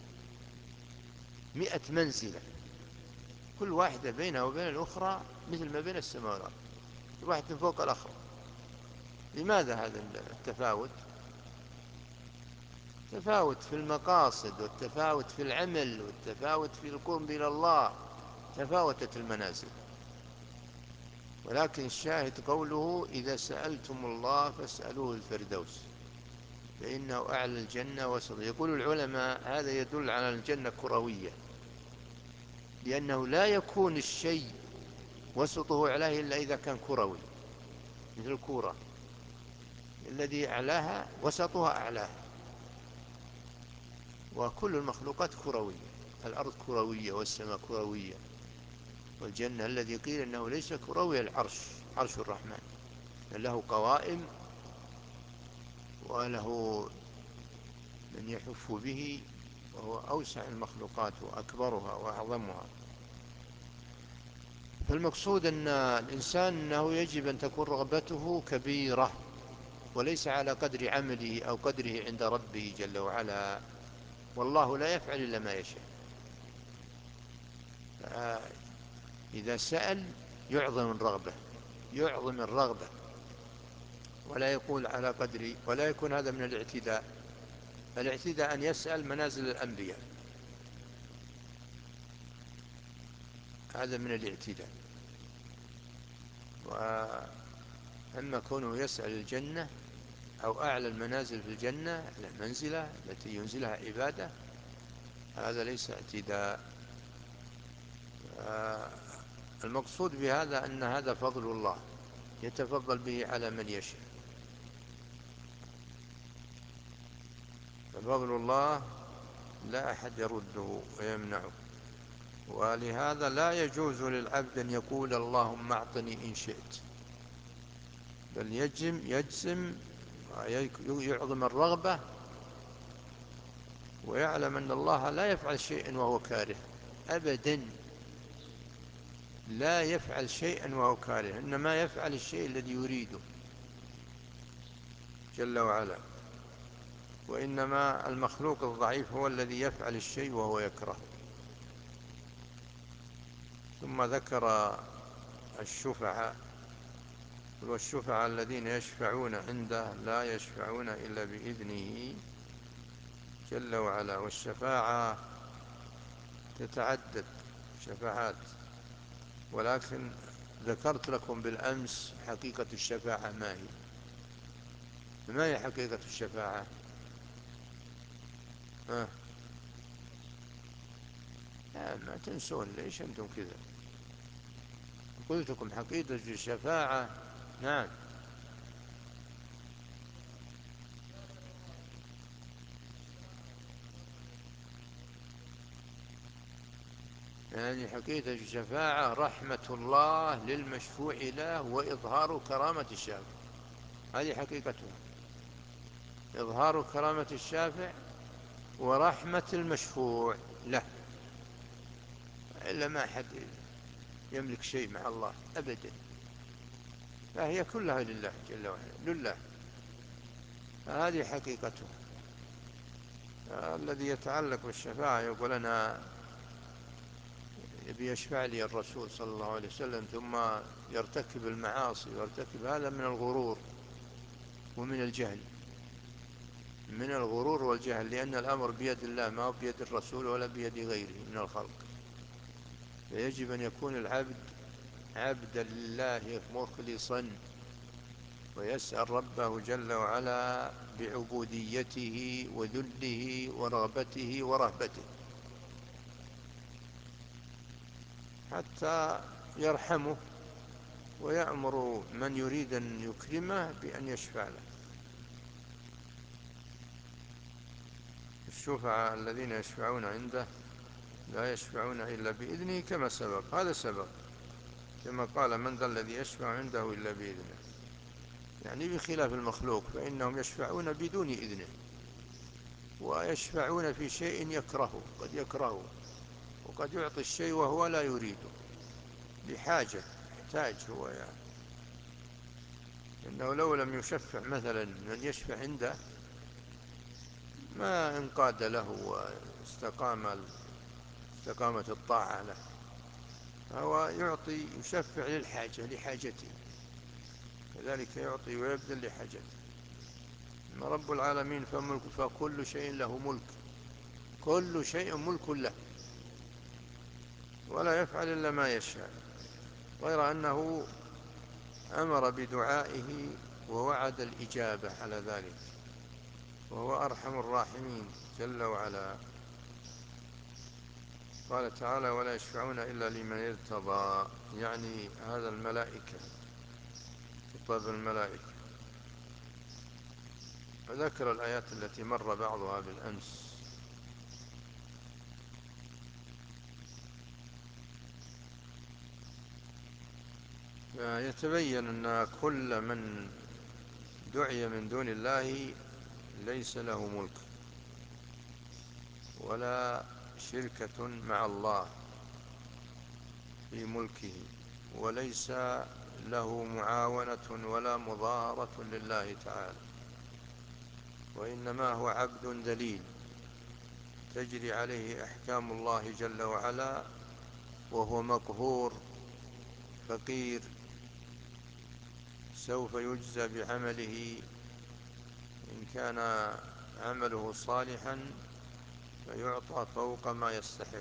B: مئة منزلة، كل واحدة بينها وبين الأخرى مثل ما بين السماء والأرض، واحدة فوق الأخرى. لماذا هذا التفاوت؟ تفاوت في المقاصد، والتفاوت في العمل، والتفاوت في القرب إلى الله، تفاوتت المنازل. ولكن الشاهد قوله إذا سألتم الله فاسألوه الفردوس فإنه أعلى الجنة وسط. يقول العلماء هذا يدل على الجنة كروية، لأنه لا يكون الشيء وسطه أعلاه إلا إذا كان كروي، مثل الكورة الذي أعلاها وسطها أعلاها. وكل المخلوقات كروية، الأرض كروية والسماء كروية، والجنة الذي قيل أنه ليس كروي العرش، عرش الرحمن له قوائم وله من يحف به، وهو أوسع المخلوقات وأكبرها وأعظمها. فالمقصود أن الإنسان أنه يجب أن تكون رغبته كبيرة، وليس على قدر عمله أو قدره عند ربه جل وعلا، والله لا يفعل إلا ما يشاء. إذا سأل يعظم الرغبة، يعظم الرغبة، ولا يقول على قدري، ولا يكون هذا من الاعتداء. الاعتداء أن يسأل منازل الأنبياء، هذا من الاعتداء. وأما كونه يسأل الجنة أو أعلى المنازل في الجنة، المنزلة التي ينزلها عباده، هذا ليس اعتداء. المقصود بهذا أن هذا فضل الله يتفضل به على من يشاء، ففضل الله لا أحد يرده ويمنعه. ولهذا لا يجوز للعبد أن يقول اللهم أعطني إن شئت، بل يجزم يجزم يعظم الرغبة، ويعلم أن الله لا يفعل شيئا وهو كاره أبدا، لا يفعل شيئا وهو كاره، إنما يفعل الشيء الذي يريده جل وعلا. وإنما المخلوق الضعيف هو الذي يفعل الشيء وهو يكره. ثم ذكر الشفعاء، والشفعاء الذين يشفعون عنده لا يشفعون إلا بإذنه جل وعلا. والشفاعة تتعدد شفاعات، ولكن ذكرت لكم بالأمس حقيقة الشفاعة ما هي. ما هي حقيقة الشفاعة؟ ها؟ لا ما تنسون، ليش أنتم كذا؟ قلت لكم حقيقة الشفاعة. نعم. يعني حقيقة الشفاعة رحمة الله للمشفوع له وإظهار كرامة الشافع، هذه حقيقتها، إظهار كرامة الشافع ورحمة المشفوع له. إلا ما أحد يملك شيء مع الله أبدا، فهي كلها لله جل وعلا، لله، هذه حقيقتها. الذي يتعلق بالشفاعة يقول أنا يبي يشفع لي الرسول صلى الله عليه وسلم، ثم يرتكب المعاصي ويرتكب، هذا من الغرور ومن الجهل، من الغرور والجهل، لأن الأمر بيد الله ما هو بيد الرسول ولا بيد غيره من الخلق. فيجب أن يكون العبد عبدا لله مخلصا، ويسأل ربه جل وعلا بعبوديته وذله ورغبته ورهبته، حتى يرحمه ويأمر من يريد أن يكرمه بأن يشفع له. الشفعاء الذين يشفعون عنده لا يشفعون إلا بإذنه كما سبق، هذا سبق، كما قال من ذا الذي يشفع عنده إلا بإذنه، يعني بخلاف المخلوق فإنهم يشفعون بدون إذنه، ويشفعون في شيء يكرهه، قد يكرهه، وقد يعطي الشيء وهو لا يريده بحاجة، يحتاج هو يعني. إنه لو لم يشفع مثلا من يشفع عنده ما انقاد له واستقام استقامت الطاعة له، فهو يعطي يشفع للحاجة لحاجته، كذلك يعطي ويبذل لحاجته. أما رب العالمين فملك، فكل شيء له ملك، كل شيء ملك له، ولا يفعل إلا ما يشاء، غير أنه أمر بدعائه ووعد الإجابة على ذلك، وهو أرحم الراحمين جل وعلا. قال تعالى: ولا يشفعون إلا لمن ارتضى، يعني هذا الملائكة، خطاب الملائكة. وذكر الآيات التي مر بعضها بالأمس. يتبين أن كل من دعي من دون الله ليس له ملك ولا شركة مع الله في ملكه، وليس له معاونة ولا مظاهرة لله تعالى، وإنما هو عبد ذليل تجري عليه أحكام الله جل وعلا، وهو مقهور فقير، سوف يجزى بعمله. إن كان عمله صالحا فيعطى فوق ما يستحق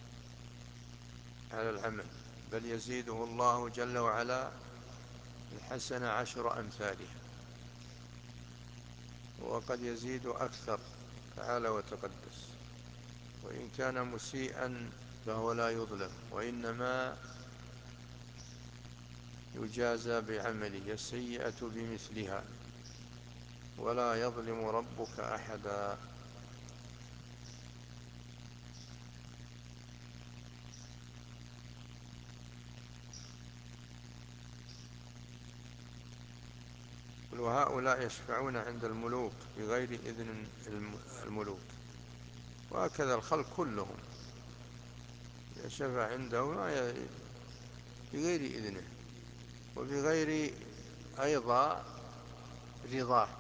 B: على العمل، بل يزيده الله جل وعلا الحسنة عشر أمثالها، وقد يزيد أكثر تعالى وتقدس. وإن كان مسيئا فهو لا يظلم، وإنما يجازى بعمله السيئة بمثلها، ولا يظلم ربك أحدا. وهؤلاء يشفعون عند الملوك بغير إذن الملوك، وهكذا الخلق كلهم يشفع عنده بغير إذنه وبغير أيضا رضاه.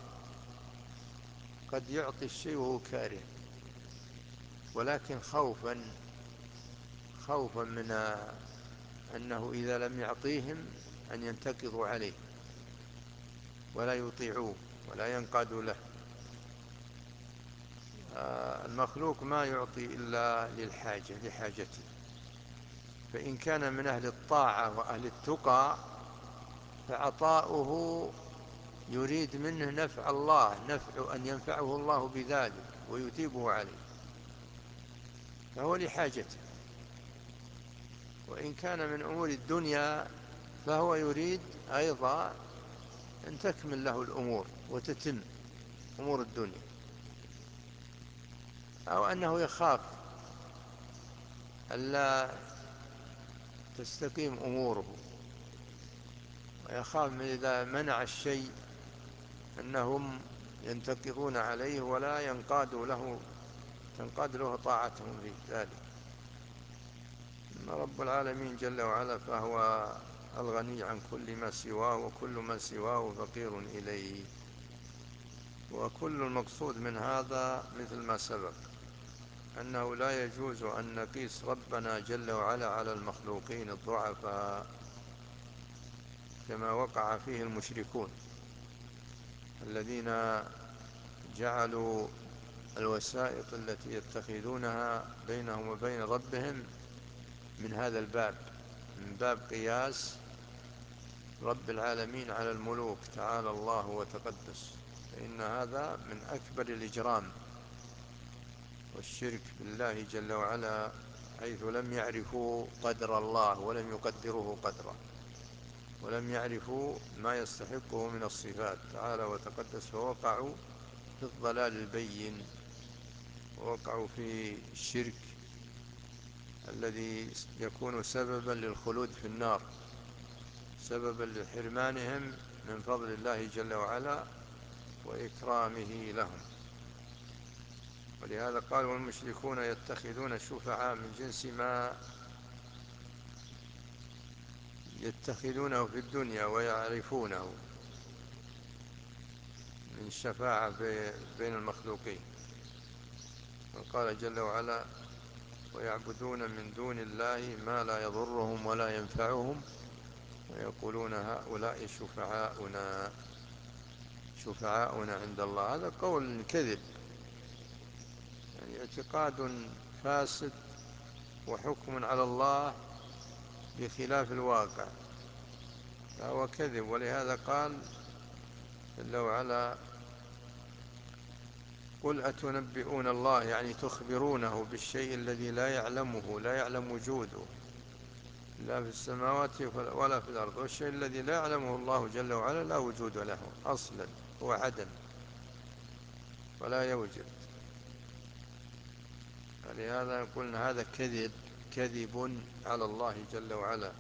B: قد يعطي الشيء وهو كاره، ولكن خوفا خوفا من أنه إذا لم يعطيهم أن ينتقضوا عليه ولا يطيعوه ولا ينقادوا له. المخلوق ما يعطي إلا للحاجة لحاجته، فإن كان من أهل الطاعة وأهل التقى فعطاؤه يريد منه نفع الله، نفع أن ينفعه الله بذلك ويثيبه عليه، فهو لحاجته. وإن كان من أمور الدنيا فهو يريد أيضا أن تكمل له الأمور وتتم أمور الدنيا، أو أنه يخاف ألا تستقيم أموره، ويخاف من إذا منع الشيء أنهم ينتقضون عليه ولا ينقاد له تنقاد له طاعتهم في ذلك. أما رب العالمين جل وعلا فهو الغني عن كل ما سواه، وكل ما سواه فقير إليه. وكل المقصود من هذا مثل ما سبق، أنه لا يجوز أن نقيس ربنا جل وعلا على المخلوقين الضعفاء كما وقع فيه المشركون الذين جعلوا الوسائط التي يتخذونها بينهم وبين ربهم من هذا الباب، من باب قياس رب العالمين على الملوك تعالى الله وتقدس، فإن هذا من أكبر الإجرام والشرك بالله جل وعلا، حيث لم يعرفوا قدر الله ولم يقدروه قدره، ولم يعرفوا ما يستحقه من الصفات تعالى وتقدس، فوقعوا في الضلال البين، ووقعوا في الشرك الذي يكون سببا للخلود في النار، سببا لحرمانهم من فضل الله جل وعلا وإكرامه لهم. ولهذا قال: والمشركون يتخذون الشفعاء من جنس ما يتخذونه في الدنيا ويعرفونه من الشفاعة بين المخلوقين. وقال جل وعلا: ويعبدون من دون الله ما لا يضرهم ولا ينفعهم ويقولون هؤلاء شفعاؤنا شفعاؤنا عند الله. هذا قول كذب، يعني اعتقاد فاسد وحكم على الله بخلاف الواقع. فهو كذب. ولهذا قال جل وعلا: قل أتنبئون الله، يعني تخبرونه بالشيء الذي لا يعلمه، لا يعلم وجوده لا في السماوات ولا في الأرض، والشيء الذي لا يعلمه الله جل وعلا لا وجود له أصلا، هو عدم ولا يوجد. فلهذا قلنا هذا كذب، كذب على الله جل وعلا.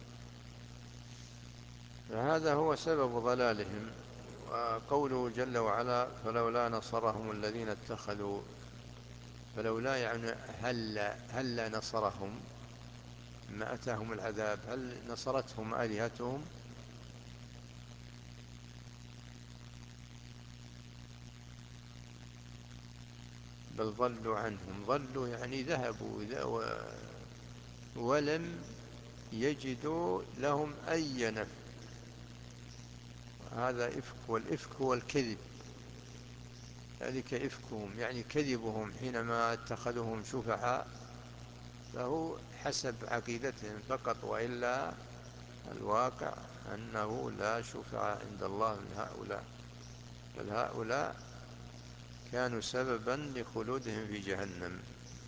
B: فهذا هو سبب ضلالهم. وقوله جل وعلا: فلولا نصرهم الذين اتخذوا، فلولا يعني هل هل نصرهم ما أتاهم العذاب، هل نصرتهم آلهتهم؟ بل ضلوا عنهم. ضلوا يعني ذهبوا ولم يجدوا لهم أي نفع. هذا إفك، والإفك هو الكذب. ذلك إفكهم يعني كذبهم حينما اتخذوهم شفعاء، فهو حسب عقيدتهم فقط، وإلا الواقع أنه لا شفعاء عند الله من هؤلاء، بل هؤلاء كانوا سببا لخلودهم في جهنم.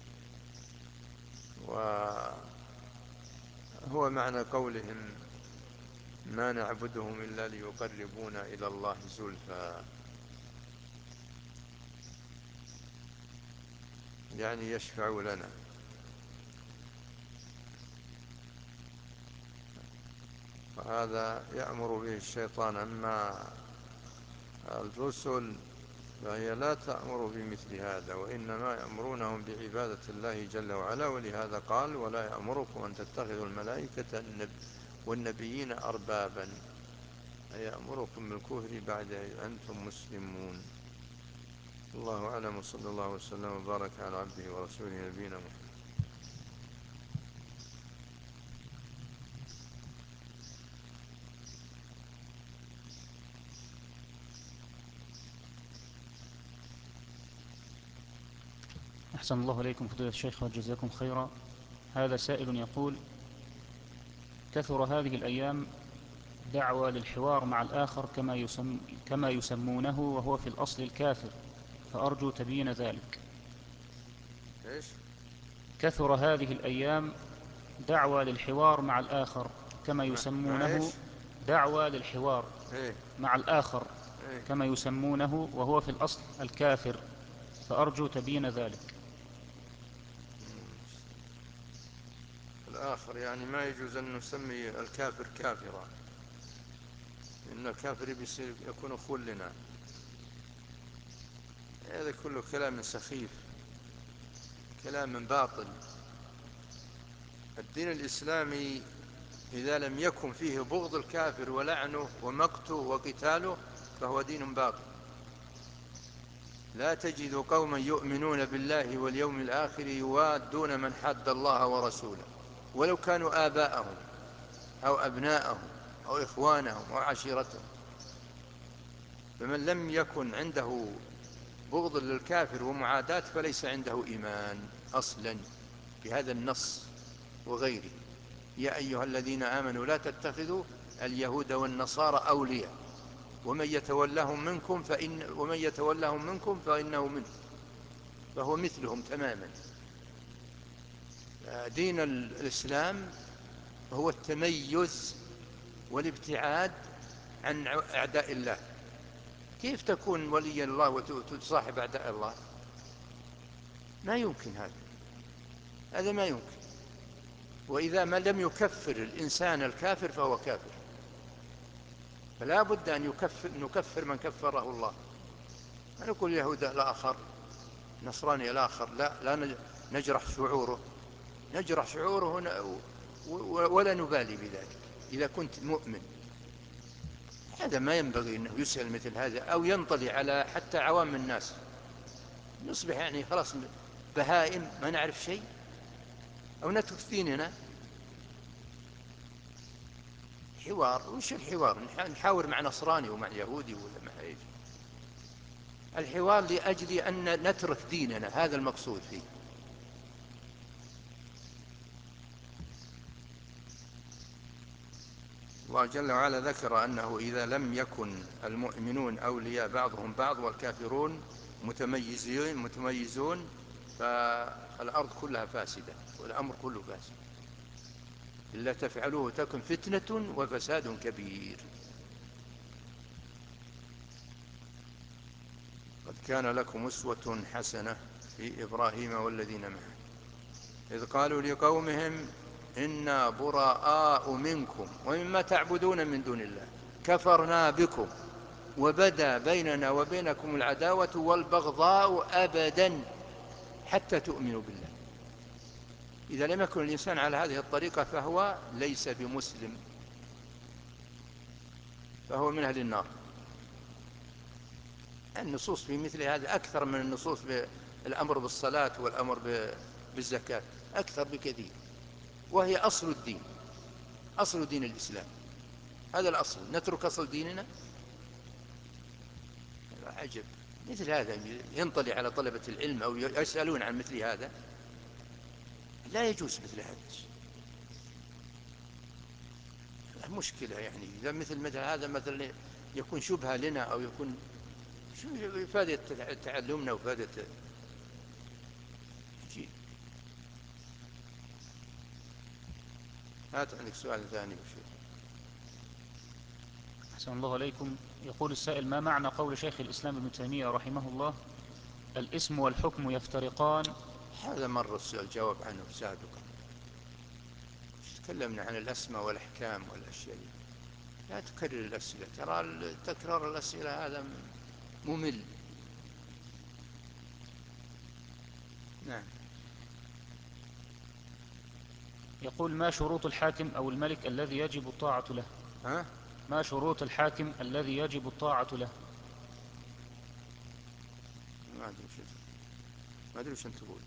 B: وهو معنى قولهم: ما نعبدهم إلا ليقربونا إلى الله زلفى، يعني يشفعوا لنا. وهذا يأمر به الشيطان. أما الرسل فهي لا تأمر بمثل هذا، وإنما يأمرونهم بعبادة الله جل وعلا. ولهذا قال: ولا يأمركم أن تتخذوا الملائكة والنبيين أربابا، أي يأمركم بالكفر بعد إذ أنتم مسلمون. الله أعلم، وصلى الله وسلم وبارك على عبده ورسوله نبينا محمد.
A: أحسن الله إليكم فضيلة الشيخ وجزاكم خيرا. هذا سائل يقول: كثر هذه الأيام دعوة للحوار مع الآخر كما, يسم كما يسمونه، وهو في الأصل الكافر، فأرجو تبيين ذلك.
B: إيش؟
A: كثر هذه الأيام دعوة للحوار مع الآخر كما
B: مع إيش؟
A: يسمونه، دعوة للحوار
B: إيه؟
A: مع الآخر
B: إيه؟
A: كما يسمونه، وهو في الأصل الكافر، فأرجو تبيين ذلك.
B: الآخر يعني ما يجوز أن نسمي الكافر كافرا، إن الكافر يكون أخو لنا. هذا كله كلام سخيف، كلام باطل. الدين الإسلامي إذا لم يكن فيه بغض الكافر ولعنه ومقته وقتاله فهو دين باطل. لا تجد قوما يؤمنون بالله واليوم الآخر يوادون من حد الله ورسوله ولو كانوا آباءهم أو أبناءهم أو إخوانهم أو عشيرتهم. فمن لم يكن عنده بغض للكافر ومعاداة فليس عنده إيمان أصلا، بهذا النص وغيره: يا أيها الذين آمنوا لا تتخذوا اليهود والنصارى أولياء ومن يتولهم منكم فإن ومن يتولهم منكم فإنه منهم، فهو مثلهم تماما. دين الإسلام هو التميز والابتعاد عن أعداء الله. كيف تكون ولي الله وتصاحب أعداء الله؟ ما يمكن، هذا هذا ما يمكن. وإذا ما لم يكفر الإنسان الكافر فهو كافر، فلا بد أن يكفر نكفر من كفره الله. ما نقول يهود الآخر نصراني الآخر، لا لا نجرح شعوره، نجرح شعوره ولا نبالي بذلك إذا كنت مؤمن. هذا ما ينبغي أنه يسأل مثل هذا أو ينطلي على حتى عوام الناس. نصبح يعني خلاص بهائم ما نعرف شيء، أو نترك ديننا. حوار؟ وش الحوار؟ نحاور مع نصراني ومع يهودي ولا مع ايش؟ الحوار لأجل أن نترك ديننا، هذا المقصود فيه. الله جل وعلا ذكر أنه إذا لم يكن المؤمنون أولياء بعضهم بعض والكافرون متميزين متميزون فالأرض كلها فاسدة والأمر كله فاسد. إلا تفعلوه تكن فتنة وفساد كبير. قد كان لكم أسوة حسنة في إبراهيم والذين معه إذ قالوا لقومهم إنا براء منكم ومما تعبدون من دون الله كفرنا بكم وبدا بيننا وبينكم العداوة والبغضاء أبدا حتى تؤمنوا بالله. إذا لم يكن الإنسان على هذه الطريقة فهو ليس بمسلم، فهو من أهل النار. النصوص في مثل هذا أكثر من النصوص بالأمر بالصلاة والأمر بالزكاة، أكثر بكثير، وهي أصل الدين، أصل دين الإسلام. هذا الأصل، نترك أصل ديننا؟ عجب. مثل هذا ينطلي على طلبة العلم أو يسألون عن مثل هذا، لا يجوز مثل هذا. مشكلة يعني إذا مثل مثل هذا مثلا يكون شبهة لنا أو يكون شو إفادة تعلمنا وإفادة جيد. هات عندك سؤال ثاني وشيء.
A: أحسن الله عليكم. يقول السائل: ما معنى قول شيخ الإسلام ابن تيمية رحمه الله: الاسم والحكم يفترقان؟
B: هذا مر السؤال جواب عنه سابقا، تكلمنا عن الأسماء والأحكام والأشياء دي. لا تكرر الأسئلة، ترى تكرار الأسئلة هذا ممل. نعم.
A: يقول: ما شروط الحاكم أو الملك الذي يجب الطاعة له؟
B: ها؟
A: ما شروط الحاكم الذي يجب الطاعة له؟
B: ما أدري وش ما أدري وش أنت تقول.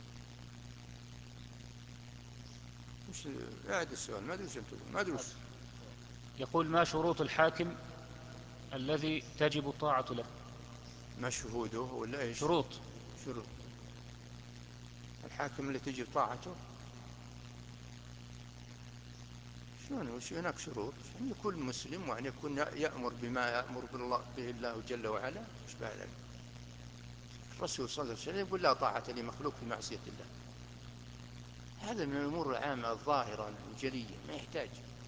B: وش أعد السؤال؟ ما أدري وش أنت تقول. ما أدري وش.
A: يقول: ما شروط الحاكم الذي تجب الطاعة له؟
B: ما شهوده ولا إيش؟
A: شروط.
B: شروط الحاكم اللي تجب طاعته. شلون وش هناك شروط؟ أن يكون مسلم وأن يكون يأمر بما يأمر بالله به الله جل وعلا. إيش بعد؟ الرسول صلى الله عليه وسلم يقول: لا طاعة لمخلوق في معصية الله. هذا من الأمور العامة الظاهرة الجلية، ما يحتاج.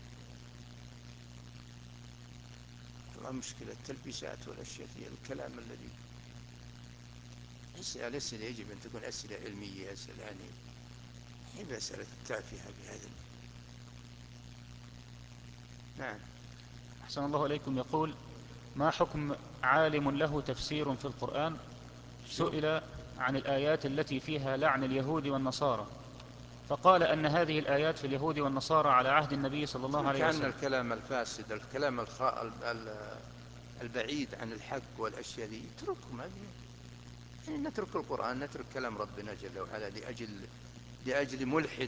B: والله مشكلة التلبيسات والأشياء هي الكلام الذي أسئلة الأسئلة يجب أن تكون أسئلة علمية، أسئلة يعني هي مسألة التافهة بهذا. نعم.
A: أحسن الله عليكم. يقول: ما حكم عالم له تفسير في القرآن سئل عن الآيات التي فيها لعن اليهود والنصارى، فقال أن هذه الآيات في اليهود والنصارى على عهد النبي صلى الله عليه
B: كأن
A: وسلم.
B: الكلام الفاسد، الكلام الخ... البعيد عن الحق والأشياء دي اتركهم. يعني نترك القرآن، نترك كلام ربنا جل وعلا لأجل لأجل ملحد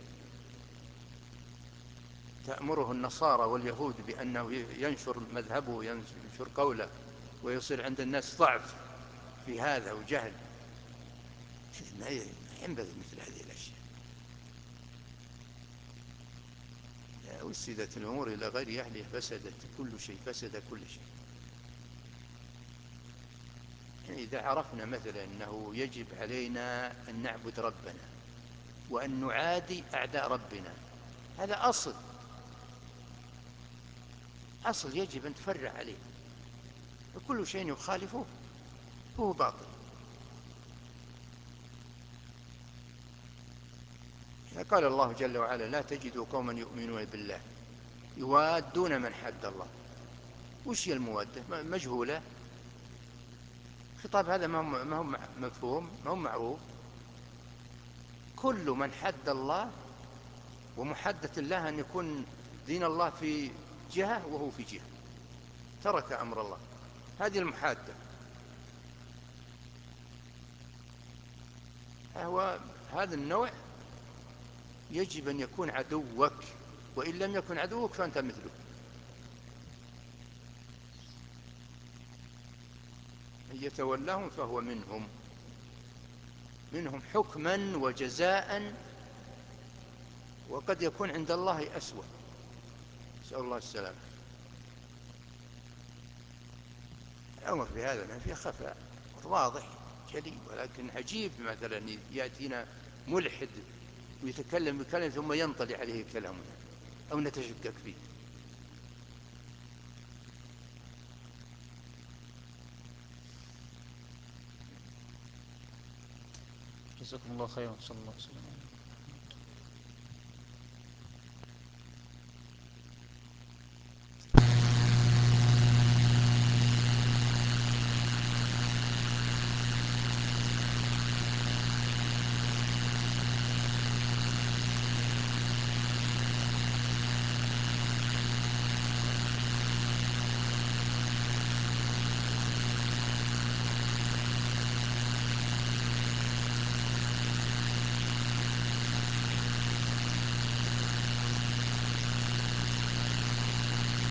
B: تأمره النصارى واليهود بأنه ينشر مذهبه وينشر قوله ويصير عند الناس ضعف في هذا وجهل. ما ينبغي مثل هذه الأشياء. وسدت الأمور إلى غير أهلها فسدت كل شيء، فسد كل شيء. يعني إذا عرفنا مثلا أنه يجب علينا أن نعبد ربنا وأن نعادي أعداء ربنا، هذا أصل أصل يجب أن تفرع عليه، وكل شيء يخالفه هو باطل. قال الله جل وعلا: لا تجدوا قوما يؤمنون بالله يوادون من حد الله. وش هي المودة؟ مجهولة. خطاب هذا ما هو مفهوم، ما هو معروف. كل من حد الله، ومحدة الله أن يكون دين الله في جهة وهو في جهة، ترك أمر الله. هذه المحادة. هو هذا النوع يجب أن يكون عدوك، وإن لم يكن عدوك فأنت مثله. من يتولاهم فهو منهم، منهم حكما وجزاء، وقد يكون عند الله أسوأ. نسأل الله السلامة. الأمر في هذا ما فيه خفاء واضح جلي. ولكن عجيب مثلا يأتينا ملحد ويتكلم بكلام ثم ينطلي عليه كلامنا أو نتشكك فيه.
A: جزاكم الله خيرا، صلى الله عليه وسلم.